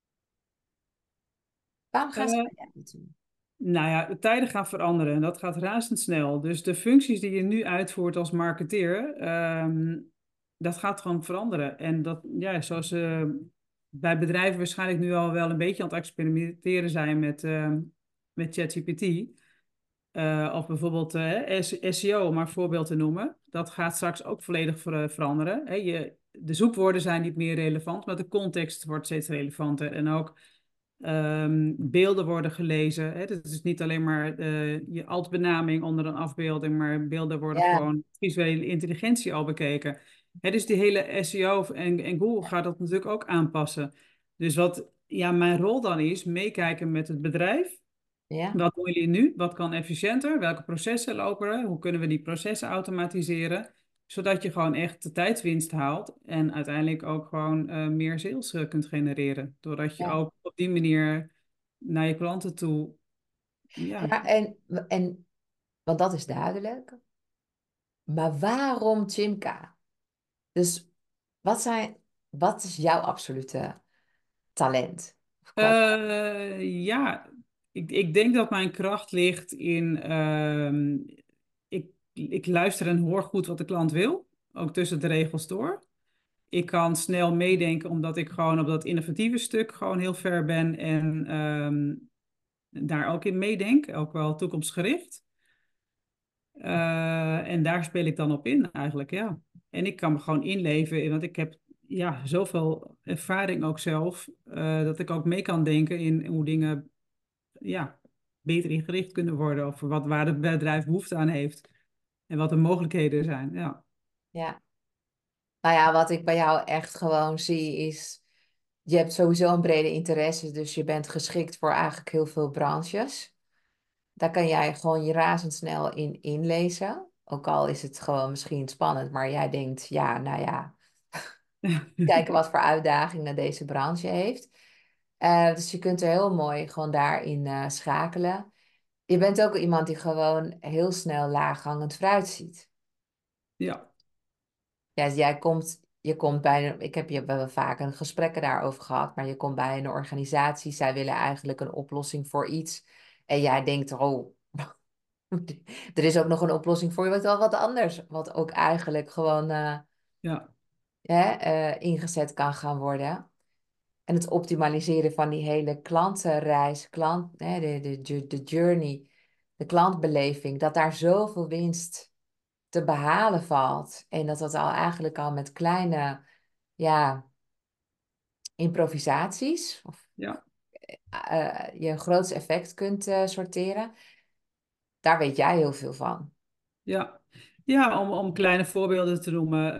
Waarom gaan ze Eh, naar jou naartoe? nou ja, de tijden gaan veranderen en dat gaat razendsnel. Dus de functies die je nu uitvoert als marketeer, dat gaat gewoon veranderen. En dat, ja, zoals bij bedrijven waarschijnlijk nu al wel een beetje aan het experimenteren zijn met ChatGPT. Of bijvoorbeeld SEO, om maar een voorbeeld te noemen. Dat gaat straks ook volledig veranderen. De zoekwoorden zijn niet meer relevant, maar de context wordt steeds relevanter. En ook Beelden worden gelezen. Hè? Het is niet alleen maar je altbenaming onder een afbeelding, maar beelden worden Ja, gewoon visuele intelligentie al bekeken. Hè, dus die hele SEO en Google gaat dat natuurlijk ook aanpassen. Dus wat ja, mijn rol dan is, meekijken met het bedrijf. ja, Wat doen jullie nu? Wat kan efficiënter? Welke processen lopen er? Hoe kunnen we die processen automatiseren? Zodat je gewoon echt de tijdswinst haalt en uiteindelijk ook gewoon meer sales kunt genereren. Doordat je ja. ook op die manier naar je klanten toe, ja. Maar want dat is duidelijk. Maar waarom Chimka? Dus wat wat is jouw absolute talent? Qua- Ja, ik denk dat mijn kracht ligt in, ik luister en hoor goed wat de klant wil, ook tussen de regels door. Ik kan snel meedenken omdat ik gewoon op dat innovatieve stuk gewoon heel ver ben en daar ook in meedenk, ook wel toekomstgericht. En daar speel ik dan op in eigenlijk, ja. En ik kan me gewoon inleven, want ik heb ja, zoveel ervaring ook zelf, dat ik ook mee kan denken in hoe dingen ja, beter ingericht kunnen worden of waar het bedrijf behoefte aan heeft en wat de mogelijkheden zijn, ja. Ja. Nou ja, wat ik bij jou echt gewoon zie is, je hebt sowieso een brede interesse, dus je bent geschikt voor eigenlijk heel veel branches. Daar kan jij gewoon je razendsnel in inlezen. Ook al is het gewoon misschien spannend, maar jij denkt, ja, nou ja, kijken wat voor uitdagingen deze branche heeft. Dus je kunt er heel mooi gewoon daarin schakelen. Je bent ook iemand die gewoon heel snel laaghangend fruit ziet. Ja, Ja, je komt bij, we hebben vaak een gesprekken daarover gehad, maar je komt bij een organisatie, zij willen eigenlijk een oplossing voor iets. En jij denkt, oh, er is ook nog een oplossing voor je, wat anders, wat ook eigenlijk gewoon ja, ingezet kan gaan worden. En het optimaliseren van die hele klantenreis, de journey, de klantbeleving, dat daar zoveel winst te behalen valt. En dat dat al eigenlijk al met kleine, ja, improvisaties of, ja. je een groots effect kunt sorteren. Daar weet jij heel veel van. Ja, ja om kleine voorbeelden te noemen.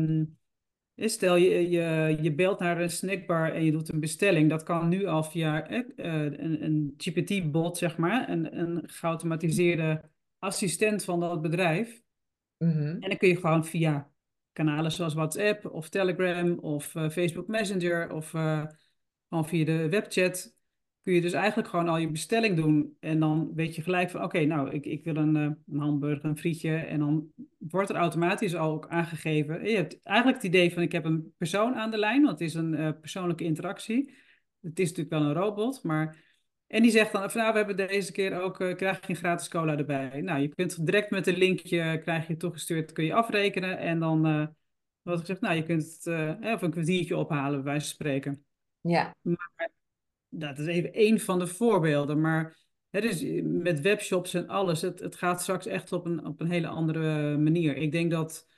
Stel je belt naar een snackbar en je doet een bestelling. Dat kan nu al via een GPT-bot, zeg maar, een geautomatiseerde assistent van dat bedrijf. Mhm. En dan kun je gewoon via kanalen zoals WhatsApp of Telegram of Facebook Messenger of gewoon via de webchat kun je dus eigenlijk gewoon al je bestelling doen. En dan weet je gelijk van oké, nou ik wil een hamburger, een frietje. En dan wordt er automatisch al ook aangegeven. En je hebt eigenlijk het idee van ik heb een persoon aan de lijn, want het is een persoonlijke interactie. Het is natuurlijk wel een robot, maar... En die zegt dan, van, nou, we hebben deze keer ook, krijg je een gratis cola erbij. Nou, je kunt direct met een linkje, krijg je toegestuurd, kun je afrekenen. En dan, wat ik zeg, nou, je kunt het of een kwartiertje ophalen, bij wijze van spreken. Ja, Maar dat is even één van de voorbeelden. Maar het is met webshops en alles, het gaat straks echt op een hele andere manier. Ik denk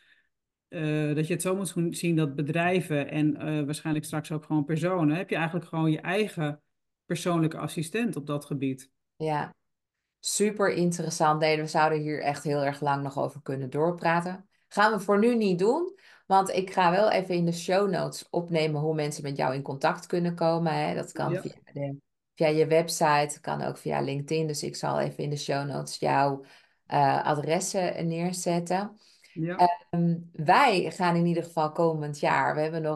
dat je het zo moet zien dat bedrijven en waarschijnlijk straks ook gewoon personen, heb je eigenlijk gewoon je eigen persoonlijke assistent op dat gebied. ja. Super interessant. Nee, we zouden hier echt heel erg lang nog over kunnen doorpraten. Gaan we voor nu niet doen, want ik ga wel even in de show notes opnemen hoe mensen met jou in contact kunnen komen. Hè. Dat kan Ja, via je website, kan ook via LinkedIn. Dus ik zal even in de show notes jouw adressen neerzetten. ja, Wij gaan in ieder geval komend jaar, we hebben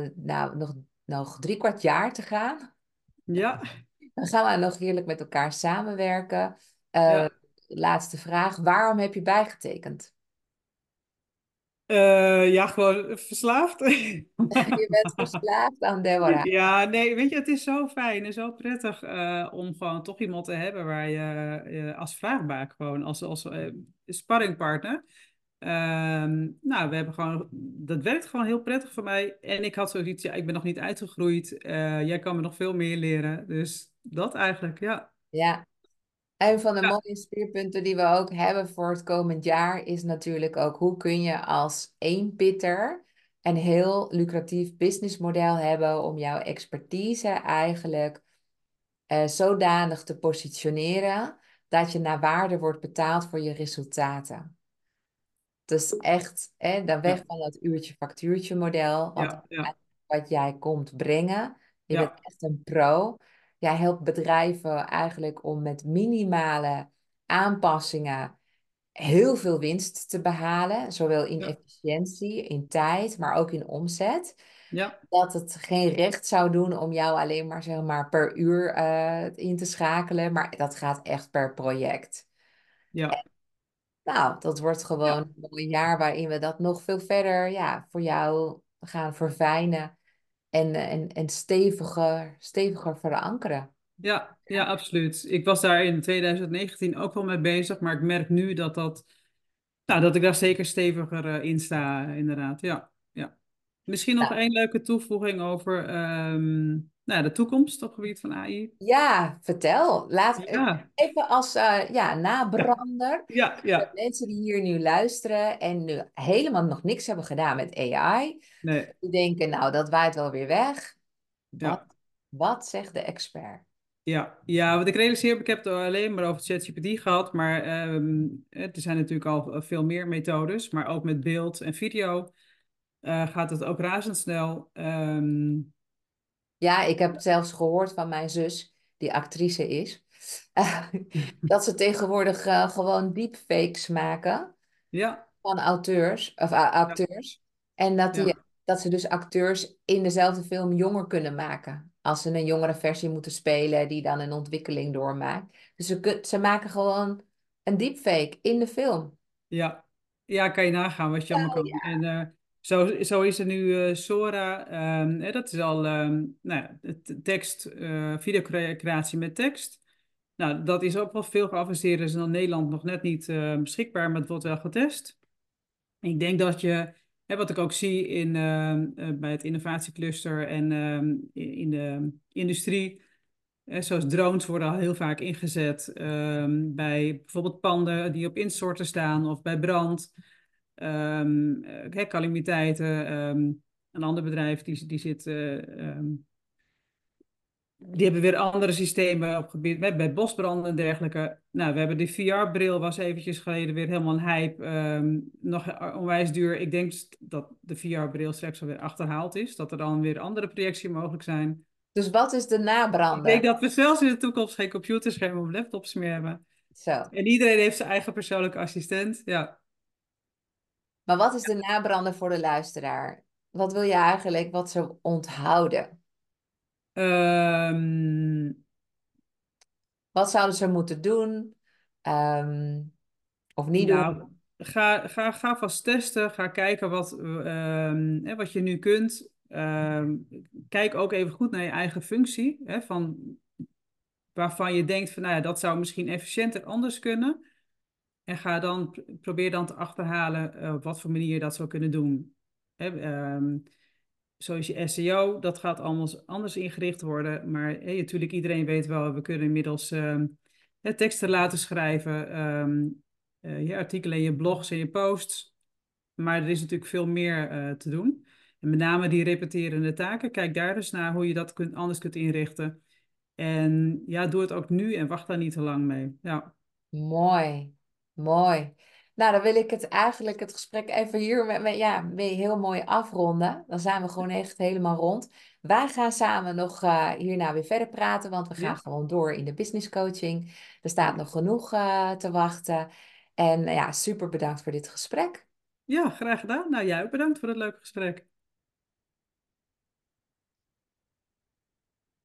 nog 3 kwart jaar te gaan. ja, Dan gaan we nog heerlijk met elkaar samenwerken. Eh, ja. laatste vraag. Waarom heb je bijgetekend? Ja, gewoon verslaafd. Je bent verslaafd aan Deborah. Ja, nee, weet je, het is zo fijn en zo prettig om gewoon toch iemand te hebben waar je als vraagbaak gewoon, als sparringpartner. Nou, we hebben gewoon, dat werkt gewoon heel prettig voor mij. En ik had zoiets, ja, ik ben nog niet uitgegroeid. Jij kan me nog veel meer leren. Dus dat eigenlijk, ja. Ja, een van de Ja, mooie speerpunten die we ook hebben voor het komend jaar is natuurlijk ook hoe kun je als eenpitter een heel lucratief businessmodel hebben om jouw expertise eigenlijk zodanig te positioneren dat je naar waarde wordt betaald voor je resultaten. Dus echt, dan weg Ja, van dat uurtje-factuurtje model, want ja, ja, wat jij komt brengen, je bent ja, echt een pro. Jij helpt bedrijven eigenlijk om met minimale aanpassingen heel veel winst te behalen, zowel in ja, efficiëntie, in tijd, maar ook in omzet. ja, Dat het geen recht zou doen om jou alleen maar, zeg maar per uur in te schakelen, maar dat gaat echt per project. ja, Nou, dat wordt gewoon ja. een mooi jaar waarin we dat nog veel verder, ja, voor jou gaan verfijnen en steviger verankeren. Ja, ja, absoluut. Ik was daar in 2019 ook wel mee bezig, maar ik merk nu nou, dat ik daar zeker steviger in sta, inderdaad. Ja, ja. Misschien nog Nou, één leuke toevoeging over nou, de toekomst op het gebied van AI. ja, vertel. Laat Ja, even als ja, ja, nabrander. ja, De ja. mensen die hier nu luisteren en nu helemaal nog niks hebben gedaan met AI, Nee, die denken, nou, dat waait wel weer weg. Wat, ja. wat zegt de expert? Ja, ja, wat ik realiseer, ik heb het alleen maar over ChatGPT gehad, maar er zijn natuurlijk al veel meer methodes, maar ook met beeld en video gaat het ook razendsnel. Ja, ik heb zelfs gehoord van mijn zus, die actrice is, dat ze tegenwoordig gewoon deepfakes maken Ja, van auteurs, of ja, acteurs. En ja, dat ze dus acteurs in dezelfde film jonger kunnen maken. Als ze een jongere versie moeten spelen die dan een ontwikkeling doormaakt. Dus ze maken gewoon een deepfake in de film. ja. Ja, kan je nagaan wat je allemaal Nou kan. ja. En zo is er nu Sora, dat is al nou ja, tekst, videocreatie met tekst. Nou, dat is ook wel veel geavanceerder, is in Nederland nog net niet beschikbaar, maar het wordt wel getest. Ik denk dat je, hè, wat ik ook zie bij het innovatiecluster en in de industrie, zoals drones worden al heel vaak ingezet bij bijvoorbeeld panden die op instorten staan of bij brand, calamiteiten. Een ander bedrijf die zit die hebben weer andere systemen op gebied bij bosbranden en dergelijke. Nou, we hebben de VR-bril, was eventjes geleden weer helemaal een hype. Nog onwijs duur. Ik denk dat de VR-bril straks alweer achterhaald is. Dat er dan weer andere projecties mogelijk zijn. Dus wat is de Ik denk nabrander? dat we zelfs in de toekomst geen computerschermen of laptops meer hebben. Zo. En iedereen heeft zijn eigen persoonlijke assistent. Ja. Maar wat is de nabrander voor de luisteraar? Wat wil je eigenlijk wat ze onthouden? Ehm, Wat zouden ze moeten doen? Ehm, of niet doen? Nou, ga vast testen. Ga kijken wat je nu kunt. Kijk ook even goed naar je eigen functie. Hè, waarvan je denkt van, nou ja, dat zou misschien efficiënter anders kunnen. En probeer dan te achterhalen op wat voor manier je dat zou kunnen doen. Hè, zoals je SEO, dat gaat allemaal anders ingericht worden. Maar natuurlijk, iedereen weet wel, we kunnen inmiddels teksten laten schrijven. Je artikelen, je blogs en je posts. Maar er is natuurlijk veel meer te doen. En met name die repeterende taken. Kijk daar dus naar hoe je dat anders kunt inrichten. En ja, doe het ook nu en wacht daar niet te lang mee. Ja, Mooi, mooi. Nou, dan wil ik het eigenlijk het gesprek even hier ja, mee heel mooi afronden. Dan zijn we gewoon echt helemaal rond. Wij gaan samen nog hierna weer verder praten, want we gaan ja, gewoon door in de business coaching. Er staat nog genoeg te wachten. En ja, super bedankt voor dit gesprek. ja, graag gedaan. Nou, jij ook bedankt voor het leuke gesprek.